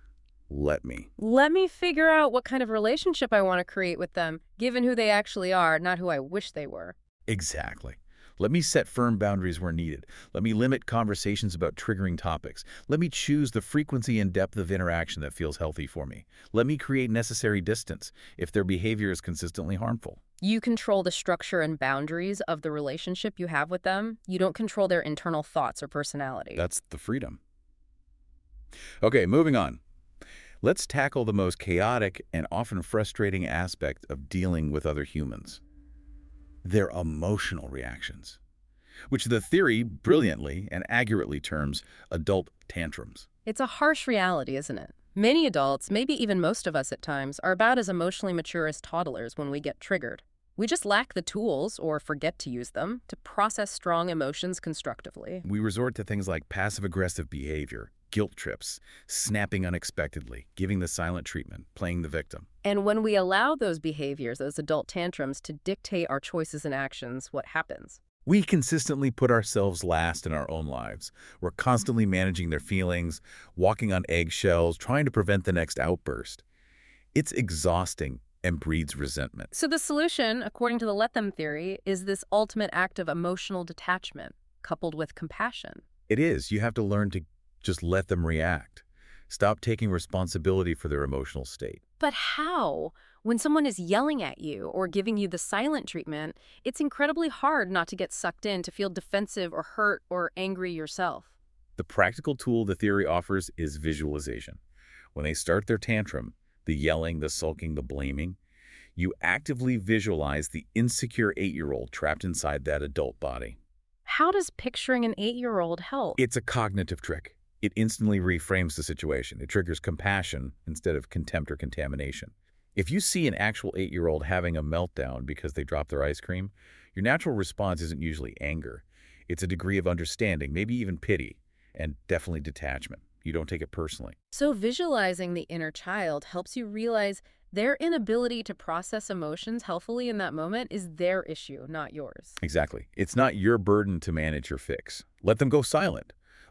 let me. Let me figure out what kind of relationship I want to create with them, given who they actually are, not who I wish they were. Exactly. Let me set firm boundaries where needed. Let me limit conversations about triggering topics. Let me choose the frequency and depth of interaction that feels healthy for me. Let me create necessary distance if their behavior is consistently harmful. You control the structure and boundaries of the relationship you have with them. You don't control their internal thoughts or personality. That's the freedom. Okay, moving on. Let's tackle the most chaotic and often frustrating aspect of dealing with other humans. Their emotional reactions, which the theory brilliantly and accurately terms adult tantrums. It's a harsh reality, isn't it? Many adults, maybe even most of us at times, are about as emotionally mature as toddlers when we get triggered. We just lack the tools, or forget to use them, to process strong emotions constructively. We resort to things like passive-aggressive behavior, guilt trips, snapping unexpectedly, giving the silent treatment, playing the victim. And when we allow those behaviors, those adult tantrums, to dictate our choices and actions, what happens? We consistently put ourselves last in our own lives. We're constantly managing their feelings, walking on eggshells, trying to prevent the next outburst. It's exhausting and breeds resentment. So the solution, according to the let them theory, is this ultimate act of emotional detachment, coupled with compassion. It is. You have to learn to just let them react. Stop taking responsibility for their emotional state. But how? When someone is yelling at you or giving you the silent treatment, it's incredibly hard not to get sucked in, to feel defensive or hurt or angry yourself. The practical tool the theory offers is visualization. When they start their tantrum, the yelling, the sulking, the blaming, you actively visualize the insecure 8-year-old trapped inside that adult body. How does picturing an 8-year-old help? It's a cognitive trick. It instantly reframes the situation. It triggers compassion instead of contempt or contamination. If you see an actual 8-year-old having a meltdown because they dropped their ice cream, your natural response isn't usually anger. It's a degree of understanding, maybe even pity, and definitely detachment. You don't take it personally. So visualizing the inner child helps you realize their inability to process emotions healthfully in that moment is their issue, not yours. Exactly. It's not your burden to manage your fix. Let them go silent.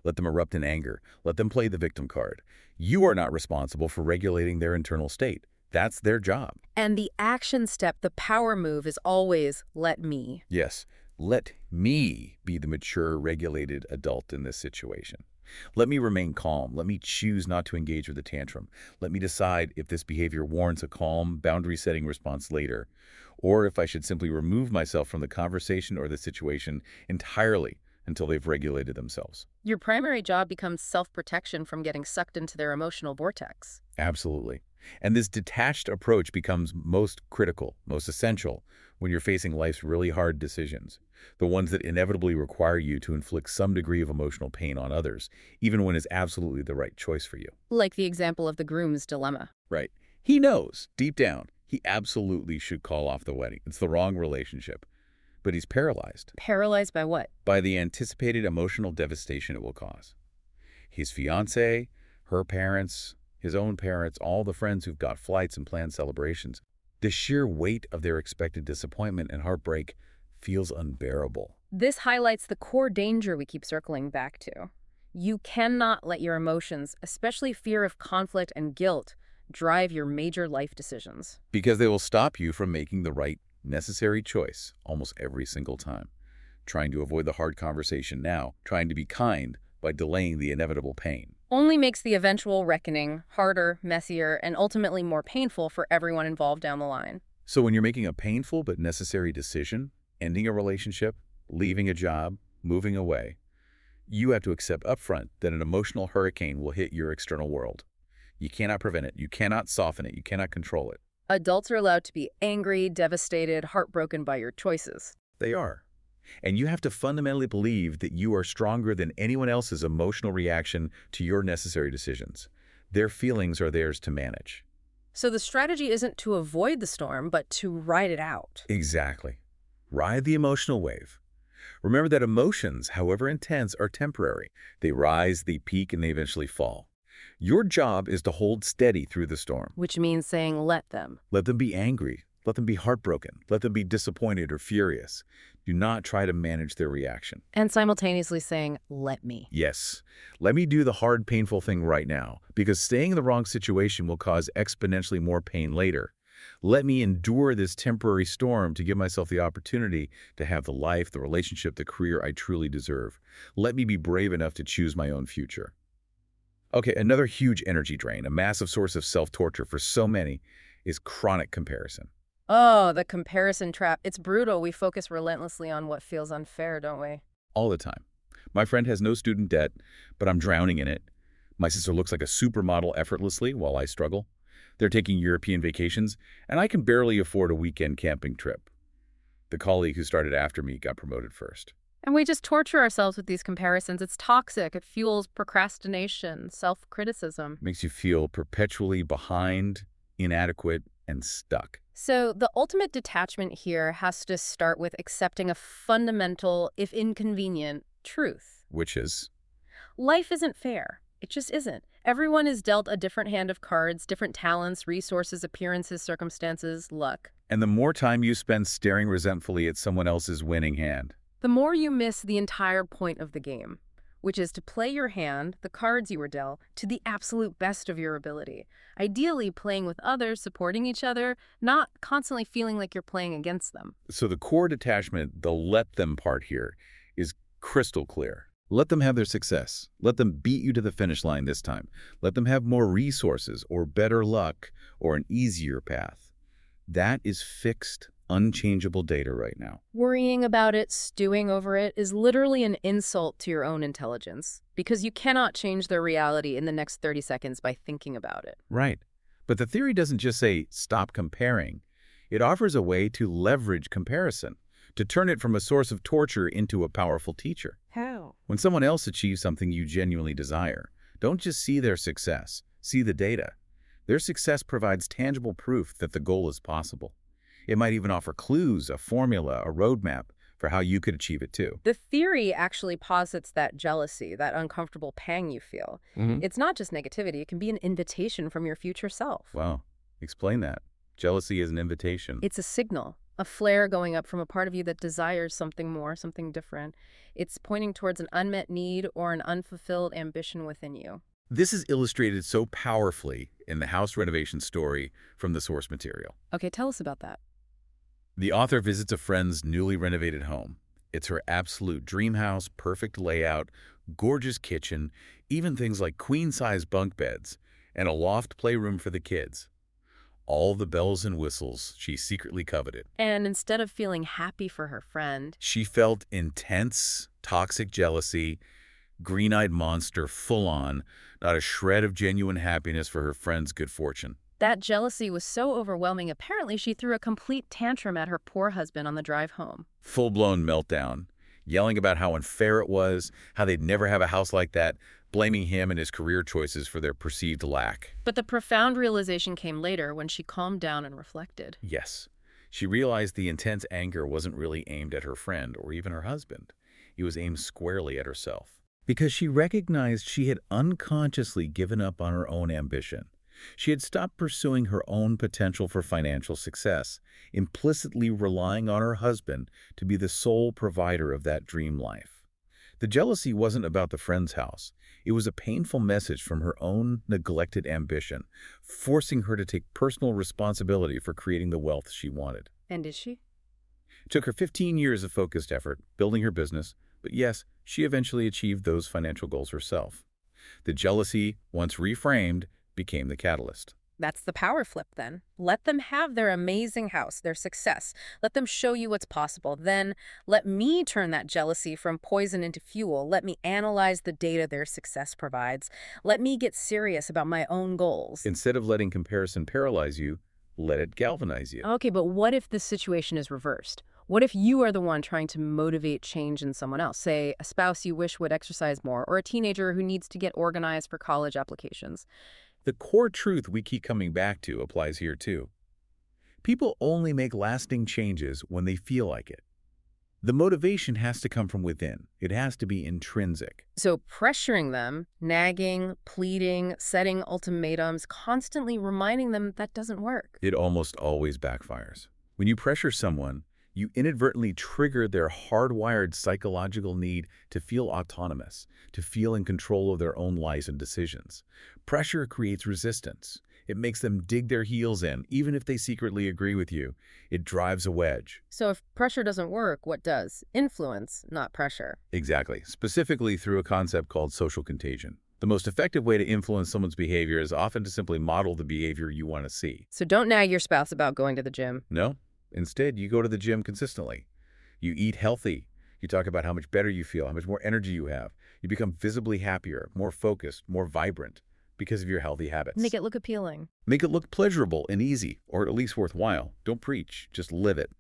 Let them erupt in anger. Let them play the victim card. You are not responsible for regulating their internal state. That's their job. And the action step, the power move, is always let me. Yes, let me be the mature, regulated adult in this situation. Let me remain calm. Let me choose not to engage with the tantrum. Let me decide if this behavior warrants a calm, boundary-setting response later, or if I should simply remove myself from the conversation or the situation entirely until they've regulated themselves. Your primary job becomes self-protection from getting sucked into their emotional vortex. Absolutely. And this detached approach becomes most critical, most essential, when you're facing life's really hard decisions, the ones that inevitably require you to inflict some degree of emotional pain on others, even when it's absolutely the right choice for you. Like the example of the groom's dilemma. Right. He knows, deep down, he absolutely should call off the wedding. It's the wrong relationship. But he's paralyzed. Paralyzed by what? By the anticipated emotional devastation it will cause. His fiancée, her parents, his own parents, all the friends who've got flights and planned celebrations. The sheer weight of their expected disappointment and heartbreak feels unbearable. This highlights the core danger we keep circling back to. You cannot let your emotions, especially fear of conflict and guilt, drive your major life decisions. Because they will stop you from making the right, necessary choice almost every single time. Trying to avoid the hard conversation now, trying to be kind by delaying the inevitable pain. Only makes the eventual reckoning harder, messier, and ultimately more painful for everyone involved down the line. So when you're making a painful but necessary decision, ending a relationship, leaving a job, moving away, you have to accept upfront that an emotional hurricane will hit your external world. You cannot prevent it. You cannot soften it. You cannot control it. Adults are allowed to be angry, devastated, heartbroken by your choices. They are. And you have to fundamentally believe that you are stronger than anyone else's emotional reaction to your necessary decisions. Their feelings are theirs to manage. So the strategy isn't to avoid the storm, but to ride it out. Exactly. Ride the emotional wave. Remember that emotions, however intense, are temporary. They rise, they peak, and they eventually fall. Your job is to hold steady through the storm. Which means saying let them. Let them be angry. Let them be heartbroken. Let them be disappointed or furious. Do not try to manage their reaction. And simultaneously saying, let me. Yes. Let me do the hard, painful thing right now, because staying in the wrong situation will cause exponentially more pain later. Let me endure this temporary storm to give myself the opportunity to have the life, the relationship, the career I truly deserve. Let me be brave enough to choose my own future. Okay, another huge energy drain, a massive source of self-torture for so many, is chronic comparison. Oh, the comparison trap. It's brutal. We focus relentlessly on what feels unfair, don't we? All the time. My friend has no student debt, but I'm drowning in it. My sister looks like a supermodel effortlessly while I struggle. They're taking European vacations, and I can barely afford a weekend camping trip. The colleague who started after me got promoted first. And we just torture ourselves with these comparisons. It's toxic. It fuels procrastination, self-criticism. Makes you feel perpetually behind, inadequate, and stuck. So the ultimate detachment here has to start with accepting a fundamental, if inconvenient, truth. Which is? Life isn't fair. It just isn't. Everyone is dealt a different hand of cards, different talents, resources, appearances, circumstances, luck. And the more time you spend staring resentfully at someone else's winning hand, the more you miss the entire point of the game, which is to play your hand, the cards you were dealt, to the absolute best of your ability. Ideally playing with others, supporting each other, not constantly feeling like you're playing against them. So the core detachment, the let them part here, is crystal clear. Let them have their success. Let them beat you to the finish line this time. Let them have more resources or better luck or an easier path. That is fixed, unchangeable data right now. Worrying about it, stewing over it, is literally an insult to your own intelligence, because you cannot change their reality in the next 30 seconds by thinking about it. Right. But the theory doesn't just say, stop comparing. It offers a way to leverage comparison, to turn it from a source of torture into a powerful teacher. How? When someone else achieves something you genuinely desire, don't just see their success, see the data. Their success provides tangible proof that the goal is possible. It might even offer clues, a formula, a roadmap for how you could achieve it too. The theory actually posits that jealousy, that uncomfortable pang you feel. It's not just negativity. It can be an invitation from your future self. Wow. Explain that. Jealousy is an invitation. It's a signal. A flare going up from a part of you that desires something more, something different. It's pointing towards an unmet need or an unfulfilled ambition within you. This is illustrated so powerfully in the house renovation story from the source material. Okay, tell us about that. The author visits a friend's newly renovated home. It's her absolute dream house, perfect layout, gorgeous kitchen, even things like queen-size bunk beds, and a loft playroom for the kids. All the bells and whistles she secretly coveted. And instead of feeling happy for her friend, She felt intense, toxic jealousy, green-eyed monster full-on, not a shred of genuine happiness for her friend's good fortune. that jealousy was so overwhelming, apparently she threw a complete tantrum at her poor husband on the drive home. Full-blown meltdown, yelling about how unfair it was, how they'd never have a house like that, blaming him and his career choices for their perceived lack. But the profound realization came later when she calmed down and reflected. Yes, she realized the intense anger wasn't really aimed at her friend or even her husband. It was aimed squarely at herself. Because she recognized she had unconsciously given up on her own ambition. She had stopped pursuing her own potential for financial success, implicitly relying on her husband to be the sole provider of that dream life. The jealousy wasn't about the friend's house. It was a painful message from her own neglected ambition, forcing her to take personal responsibility for creating the wealth she wanted. And did she? It took her 15 years of focused effort, building her business, but yes, she eventually achieved those financial goals herself. The jealousy, once reframed, became the catalyst. That's the power flip then. Let them have their amazing house, their success. Let them show you what's possible. Then let me turn that jealousy from poison into fuel. Let me analyze the data their success provides. Let me get serious about my own goals. Instead of letting comparison paralyze you, let it galvanize you. Okay, but what if the situation is reversed? What if you are the one trying to motivate change in someone else? Say, a spouse you wish would exercise more, or a teenager who needs to get organized for college applications. The core truth we keep coming back to applies here too. People only make lasting changes when they feel like it. The motivation has to come from within. It has to be intrinsic. So pressuring them, nagging, pleading, setting ultimatums, constantly reminding them that doesn't work. It almost always backfires. When you pressure someone, you inadvertently trigger their hardwired psychological need to feel autonomous, to feel in control of their own lives and decisions. Pressure creates resistance. It makes them dig their heels in, even if they secretly agree with you. It drives a wedge. So if pressure doesn't work, what does? Influence, not pressure. Exactly, specifically through a concept called social contagion. The most effective way to influence someone's behavior is often to simply model the behavior you want to see. So don't nag your spouse about going to the gym. No? Instead, you go to the gym consistently. You eat healthy. You talk about how much better you feel, how much more energy you have. You become visibly happier, more focused, more vibrant because of your healthy habits. Make it look appealing. Make it look pleasurable and easy, or at least worthwhile. Don't preach, just live it.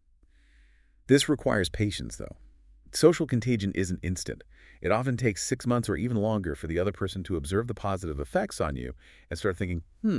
This requires patience, though. Social contagion isn't instant. It often takes 6 months or even longer for the other person to observe the positive effects on you and start thinking,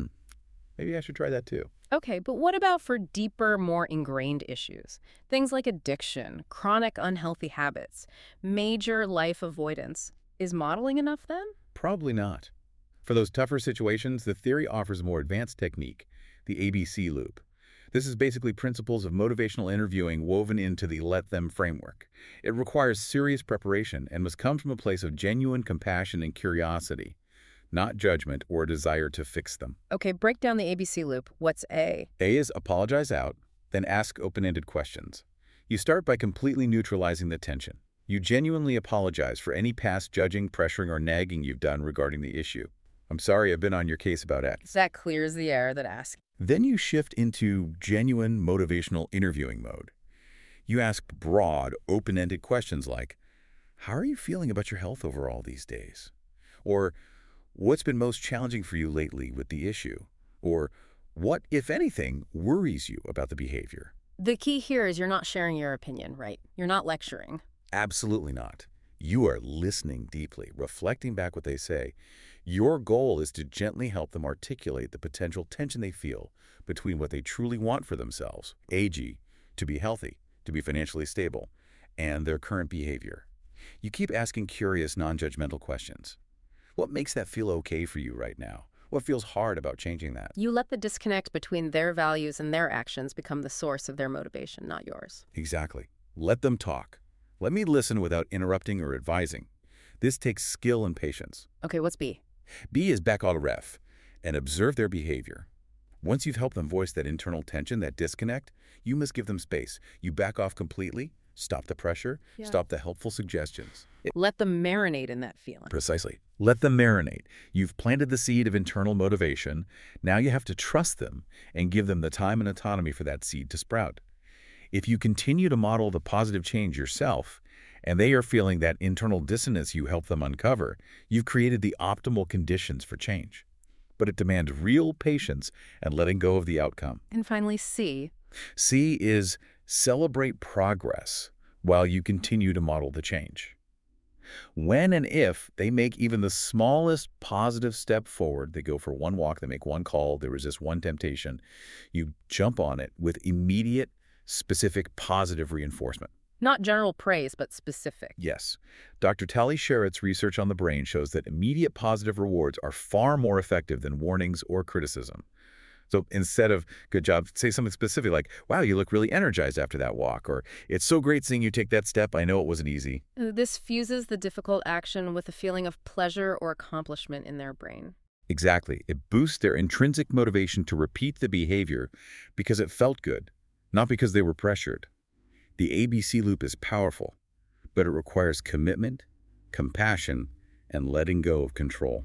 maybe I should try that too. Okay, but what about for deeper, more ingrained issues? Things like addiction, chronic unhealthy habits, major life avoidance. Is modeling enough then? Probably not. For those tougher situations, the theory offers a more advanced technique, the ABC loop. This is basically principles of motivational interviewing woven into the Let Them framework. It requires serious preparation and must come from a place of genuine compassion and curiosity, not judgment or a desire to fix them. Okay, break down the ABC loop. What's A? A is apologize out, then ask open-ended questions. You start by completely neutralizing the tension. You genuinely apologize for any past judging, pressuring, or nagging you've done regarding the issue. I'm sorry I've been on your case about X. That clears the air that asks. Then you shift into genuine motivational interviewing mode. You ask broad, open-ended questions like, how are you feeling about your health overall these days? Or, what's been most challenging for you lately with the issue? Or, what, if anything, worries you about the behavior? The key here is you're not sharing your opinion, right? You're not lecturing. Absolutely not. You are listening deeply, reflecting back what they say. Your goal is to gently help them articulate the potential tension they feel between what they truly want for themselves, AG, to be healthy, to be financially stable, and their current behavior. You keep asking curious, non-judgmental questions. What makes that feel okay for you right now? What feels hard about changing that? You let the disconnect between their values and their actions become the source of their motivation, not yours. Exactly. Let them talk. Let me listen without interrupting or advising. This takes skill and patience. Okay, what's B? B is back auto ref and observe their behavior. Once you've helped them voice that internal tension, that disconnect, you must give them space. You back off completely, stop the pressure, stop the helpful suggestions. Let them marinate in that feeling. Precisely. Let them marinate. You've planted the seed of internal motivation. Now you have to trust them and give them the time and autonomy for that seed to sprout. If you continue to model the positive change yourself, and they are feeling that internal dissonance you help them uncover, you've created the optimal conditions for change. But it demands real patience and letting go of the outcome. And finally, C. C is celebrate progress while you continue to model the change. When and if they make even the smallest positive step forward, they go for one walk, they make one call, they resist one temptation, you jump on it with immediate, specific, positive reinforcement. Not general praise, but specific. Yes. Dr. Tali Sharot's research on the brain shows that immediate positive rewards are far more effective than warnings or criticism. So instead of, good job, say something specific like, wow, you look really energized after that walk, or it's so great seeing you take that step, I know it wasn't easy. This fuses the difficult action with a feeling of pleasure or accomplishment in their brain. Exactly. It boosts their intrinsic motivation to repeat the behavior because it felt good, not because they were pressured. The ABC loop is powerful, but it requires commitment, compassion, and letting go of control.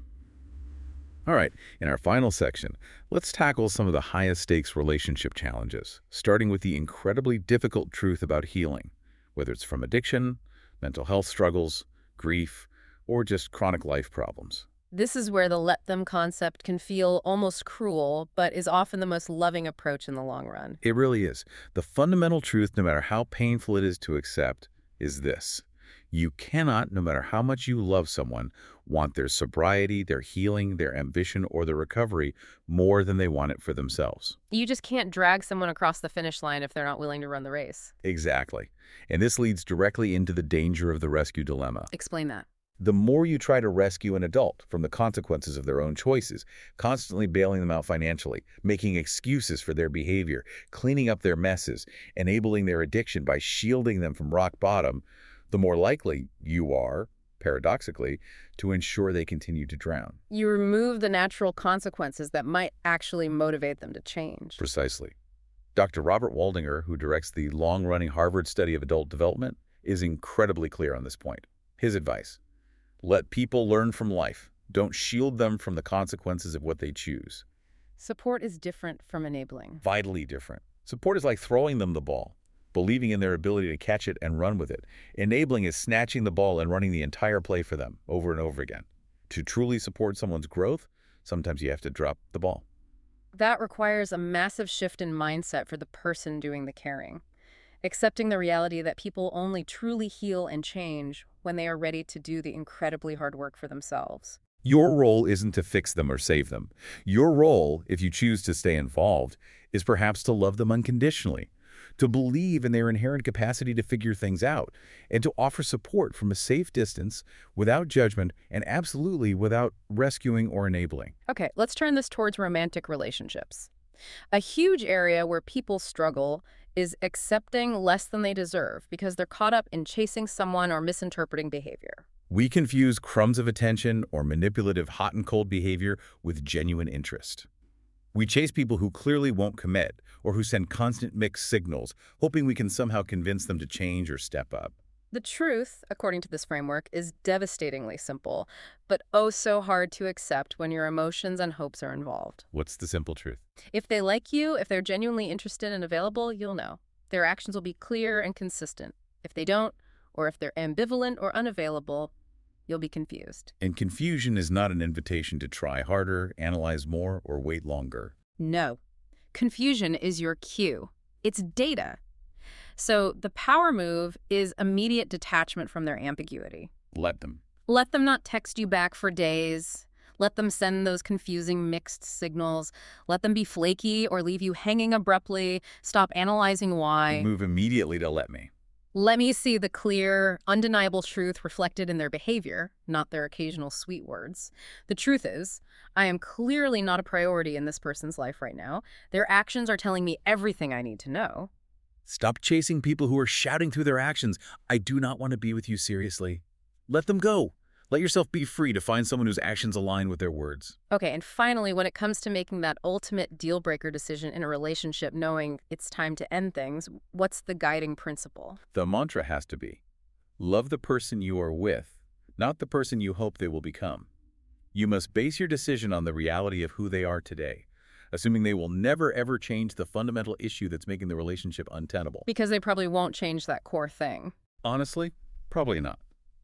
All right, in our final section, let's tackle some of the highest stakes relationship challenges, starting with the incredibly difficult truth about healing, whether it's from addiction, mental health struggles, grief, or just chronic life problems. This is where the let them concept can feel almost cruel, but is often the most loving approach in the long run. It really is. The fundamental truth, no matter how painful it is to accept, is this. You cannot, no matter how much you love someone, want their sobriety, their healing, their ambition, or their recovery more than they want it for themselves. You just can't drag someone across the finish line if they're not willing to run the race. Exactly. And this leads directly into the danger of the rescue dilemma. Explain that. The more you try to rescue an adult from the consequences of their own choices, constantly bailing them out financially, making excuses for their behavior, cleaning up their messes, enabling their addiction by shielding them from rock bottom, the more likely you are, paradoxically, to ensure they continue to drown. You remove the natural consequences that might actually motivate them to change. Precisely. Dr. Robert Waldinger, who directs the long-running Harvard study of adult development, is incredibly clear on this point. His advice: let people learn from life. Don't shield them from the consequences of what they choose. Support is different from enabling. Vitally different. Support is like throwing them the ball, believing in their ability to catch it and run with it. Enabling is snatching the ball and running the entire play for them over and over again. To truly support someone's growth, sometimes you have to drop the ball. That requires a massive shift in mindset for the person doing the caring. Accepting the reality that people only truly heal and change when they are ready to do the incredibly hard work for themselves. Your role isn't to fix them or save them. Your role, if you choose to stay involved, is perhaps to love them unconditionally, to believe in their inherent capacity to figure things out, and to offer support from a safe distance without judgment and absolutely without rescuing or enabling. Okay, let's turn this towards romantic relationships. A huge area where people struggle is accepting less than they deserve because they're caught up in chasing someone or misinterpreting behavior. We confuse crumbs of attention or manipulative hot and cold behavior with genuine interest. We chase people who clearly won't commit or who send constant mixed signals, hoping we can somehow convince them to change or step up. The truth, according to this framework, is devastatingly simple, but oh so hard to accept when your emotions and hopes are involved. What's the simple truth? If they like you, if they're genuinely interested and available, you'll know. Their actions will be clear and consistent. If they don't, or if they're ambivalent or unavailable, you'll be confused. And confusion is not an invitation to try harder, analyze more, or wait longer. No. Confusion is your cue. It's data. So the power move is immediate detachment from their ambiguity. Let them. Let them not text you back for days. Let them send those confusing mixed signals. Let them be flaky or leave you hanging abruptly. Stop analyzing why. Move immediately to let me. Let me see the clear, undeniable truth reflected in their behavior, not their occasional sweet words. The truth is, I am clearly not a priority in this person's life right now. Their actions are telling me everything I need to know. Stop chasing people who are shouting through their actions, "I do not want to be with you seriously." Let them go. Let yourself be free to find someone whose actions align with their words. Okay, and finally, when it comes to making that ultimate deal-breaker decision in a relationship, knowing it's time to end things, what's the guiding principle? The mantra has to be, love the person you are with, not the person you hope they will become. You must base your decision on the reality of who they are today, assuming they will never ever change the fundamental issue that's making the relationship untenable. Because they probably won't change that core thing. Honestly, probably not.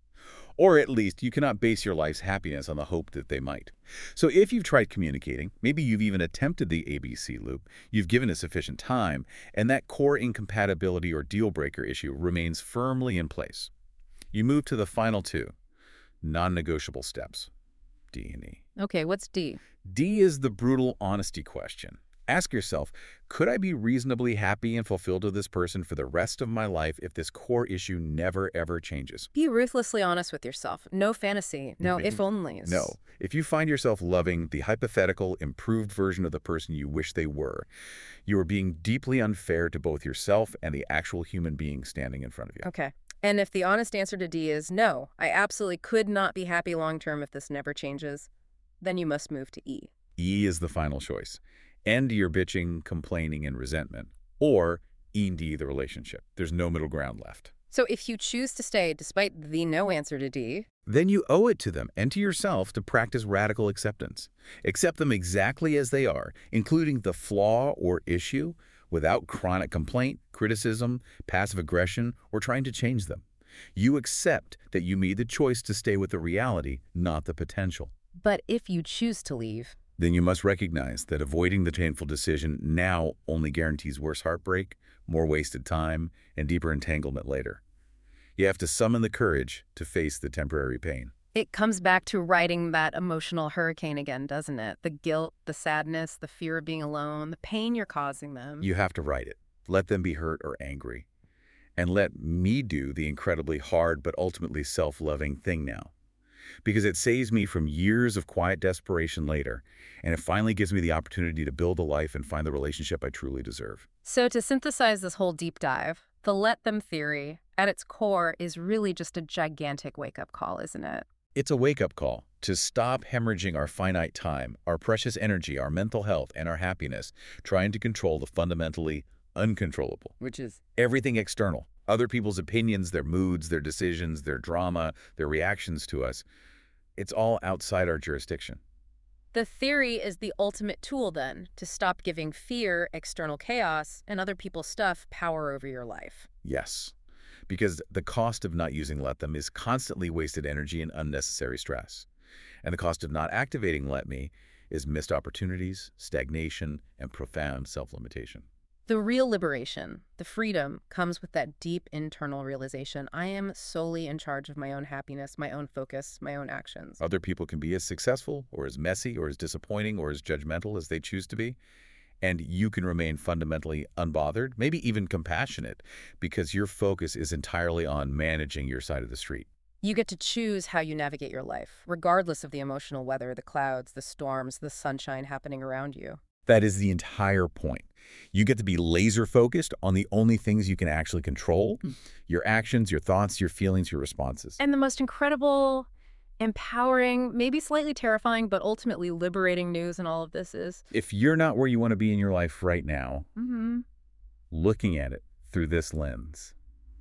Or at least you cannot base your life's happiness on the hope that they might. So if you've tried communicating, maybe you've even attempted the ABC loop, you've given it sufficient time, and that core incompatibility or deal-breaker issue remains firmly in place. You move to the final two, non-negotiable steps, D and E. Okay, what's D? D is the brutal honesty question. Ask yourself, could I be reasonably happy and fulfilled with this person for the rest of my life if this core issue never, ever changes? Be ruthlessly honest with yourself. No fantasy. No if-onlys. No. If you find yourself loving the hypothetical, improved version of the person you wish they were, you are being deeply unfair to both yourself and the actual human being standing in front of you. Okay. And if the honest answer to D is no, I absolutely could not be happy long-term if this never changes, then you must move to E. E is the final choice. End your bitching, complaining, and resentment. Or end the relationship. There's no middle ground left. So if you choose to stay despite the no answer to D, then you owe it to them and to yourself to practice radical acceptance. Accept them exactly as they are, including the flaw or issue, without chronic complaint, criticism, passive aggression, or trying to change them. You accept that you made the choice to stay with the reality, not the potential. But if you choose to leave, then you must recognize that avoiding the painful decision now only guarantees worse heartbreak, more wasted time, and deeper entanglement later. You have to summon the courage to face the temporary pain. It comes back to riding that emotional hurricane again, doesn't it? The guilt, the sadness, the fear of being alone, the pain you're causing them. You have to ride it. Let them be hurt or angry. And let me do the incredibly hard but ultimately self-loving thing now. Because it saves me from years of quiet desperation later, and it finally gives me the opportunity to build a life and find the relationship I truly deserve. So to synthesize this whole deep dive, the let them theory, at its core, is really just a gigantic wake-up call, isn't it? It's a wake-up call to stop hemorrhaging our finite time, our precious energy, our mental health, and our happiness, trying to control the fundamentally uncontrollable. Which is? Everything external. Other people's opinions, their moods, their decisions, their drama, their reactions to us. It's all outside our jurisdiction. The theory is the ultimate tool, then, to stop giving fear, external chaos, and other people's stuff power over your life. Yes, because the cost of not using Let Them is constantly wasted energy and unnecessary stress. And the cost of not activating Let Me is missed opportunities, stagnation, and profound self-limitation. The real liberation, the freedom, comes with that deep internal realization. I am solely in charge of my own happiness, my own focus, my own actions. Other people can be as successful or as messy or as disappointing or as judgmental as they choose to be. And you can remain fundamentally unbothered, maybe even compassionate, because your focus is entirely on managing your side of the street. You get to choose how you navigate your life, regardless of the emotional weather, the clouds, the storms, the sunshine happening around you. That is the entire point. You get to be laser focused on the only things you can actually control, your actions, your thoughts, your feelings, your responses. And the most incredible, empowering, maybe slightly terrifying, but ultimately liberating news in all of this is, if you're not where you want to be in your life right now, looking at it through this lens,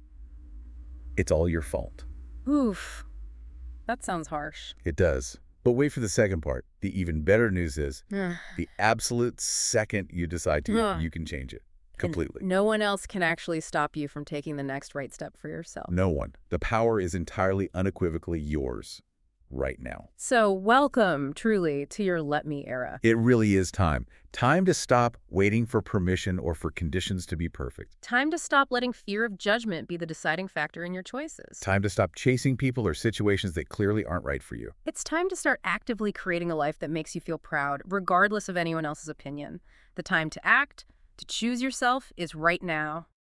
it's all your fault. Oof, that sounds harsh. It does. But wait for the second part. The even better news is the absolute second you decide to, you can change it completely. And no one else can actually stop you from taking the next right step for yourself. No one. The power is entirely unequivocally yours right now. So welcome, truly, to your Let Me era. It really is time. Time to stop waiting for permission or for conditions to be perfect. Time to stop letting fear of judgment be the deciding factor in your choices. Time to stop chasing people or situations that clearly aren't right for you. It's time to start actively creating a life that makes you feel proud, regardless of anyone else's opinion. The time to act, to choose yourself, is right now.